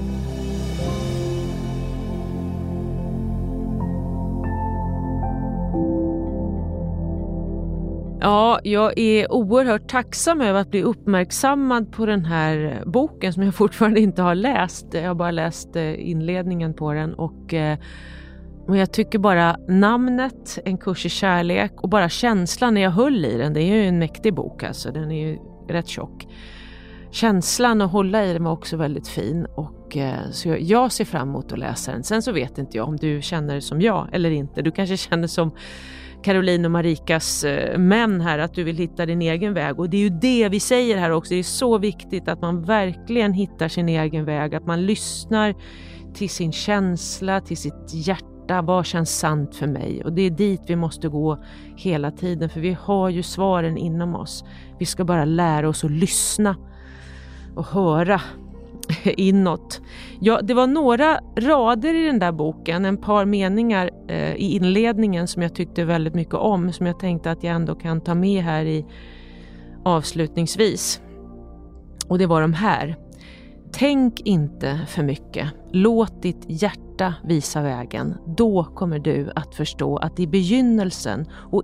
Ja, jag är oerhört tacksam över att bli uppmärksammad på den här boken som jag fortfarande inte har läst. Jag har bara läst inledningen på den, och jag tycker bara namnet, En kurs i kärlek, och bara känslan när jag höll i den, det är ju en mäktig bok alltså, den är ju rätt tjock. Känslan att hålla i den var också väldigt fin, och så jag ser fram emot att läsa den. Sen så vet inte jag om du känner som jag eller inte. Du kanske känner som Caroline och Marikas män här, att du vill hitta din egen väg. Och det är ju det vi säger här också. Det är så viktigt att man verkligen hittar sin egen väg. Att man lyssnar till sin känsla, till sitt hjärta. Vad känns sant för mig? Och det är dit vi måste gå hela tiden. För vi har ju svaren inom oss. Vi ska bara lära oss att lyssna och höra inåt. Ja, det var några rader i den där boken, en par meningar i inledningen som jag tyckte väldigt mycket om, som jag tänkte att jag ändå kan ta med här i avslutningsvis. Och det var de här. Tänk inte för mycket. Låt ditt hjärta visa vägen. Då kommer du att förstå att i begynnelsen och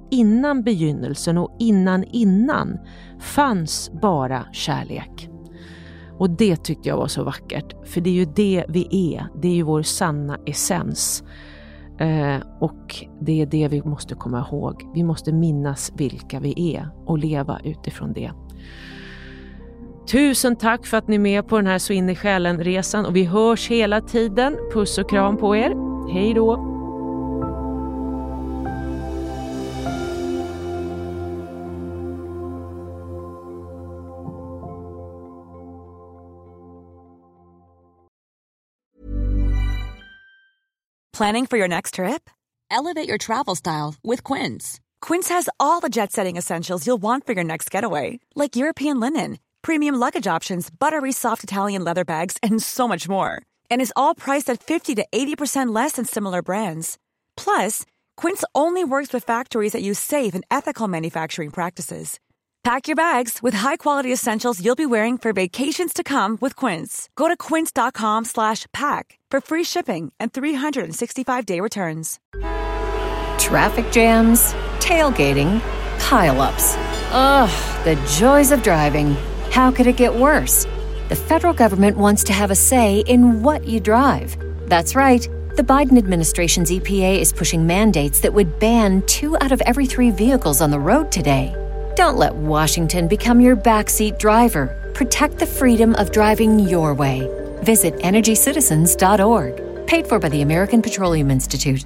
innan fanns bara kärlek. Och det tyckte jag var så vackert. För det är ju det vi är. Det är ju vår sanna essens. Och det är det vi måste komma ihåg. Vi måste minnas vilka vi är och leva utifrån det. Tusen tack för att ni är med på den här Så in i själen-resan. Och vi hörs hela tiden. Puss och kram på er. Hej då! Planning for your next trip? Elevate your travel style with Quince. Quince has all the jet-setting essentials you'll want for your next getaway, like European linen, premium luggage options, buttery soft Italian leather bags, and so much more. And is all priced at 50 to 80% less than similar brands. Plus, Quince only works with factories that use safe and ethical manufacturing practices. Pack your bags with high-quality essentials you'll be wearing for vacations to come with Quince. Go to quince.com/pack for free shipping and 365-day returns. Traffic jams, tailgating, pile-ups. Ugh, the joys of driving. How could it get worse? The federal government wants to have a say in what you drive. That's right. The Biden administration's EPA is pushing mandates that would ban 2 out of every 3 vehicles on the road today. Don't let Washington become your backseat driver. Protect the freedom of driving your way. Visit EnergyCitizens.org. Paid for by the American Petroleum Institute.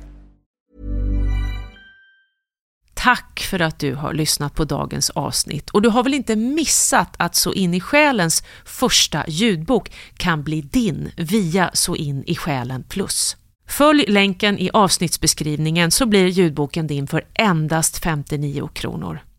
Tack för att du har lyssnat på dagens avsnitt. Och du har väl inte missat att Så in i själens första ljudbok kan bli din via Så in i själen plus. Följ länken i avsnittsbeskrivningen så blir ljudboken din för endast 59 kronor.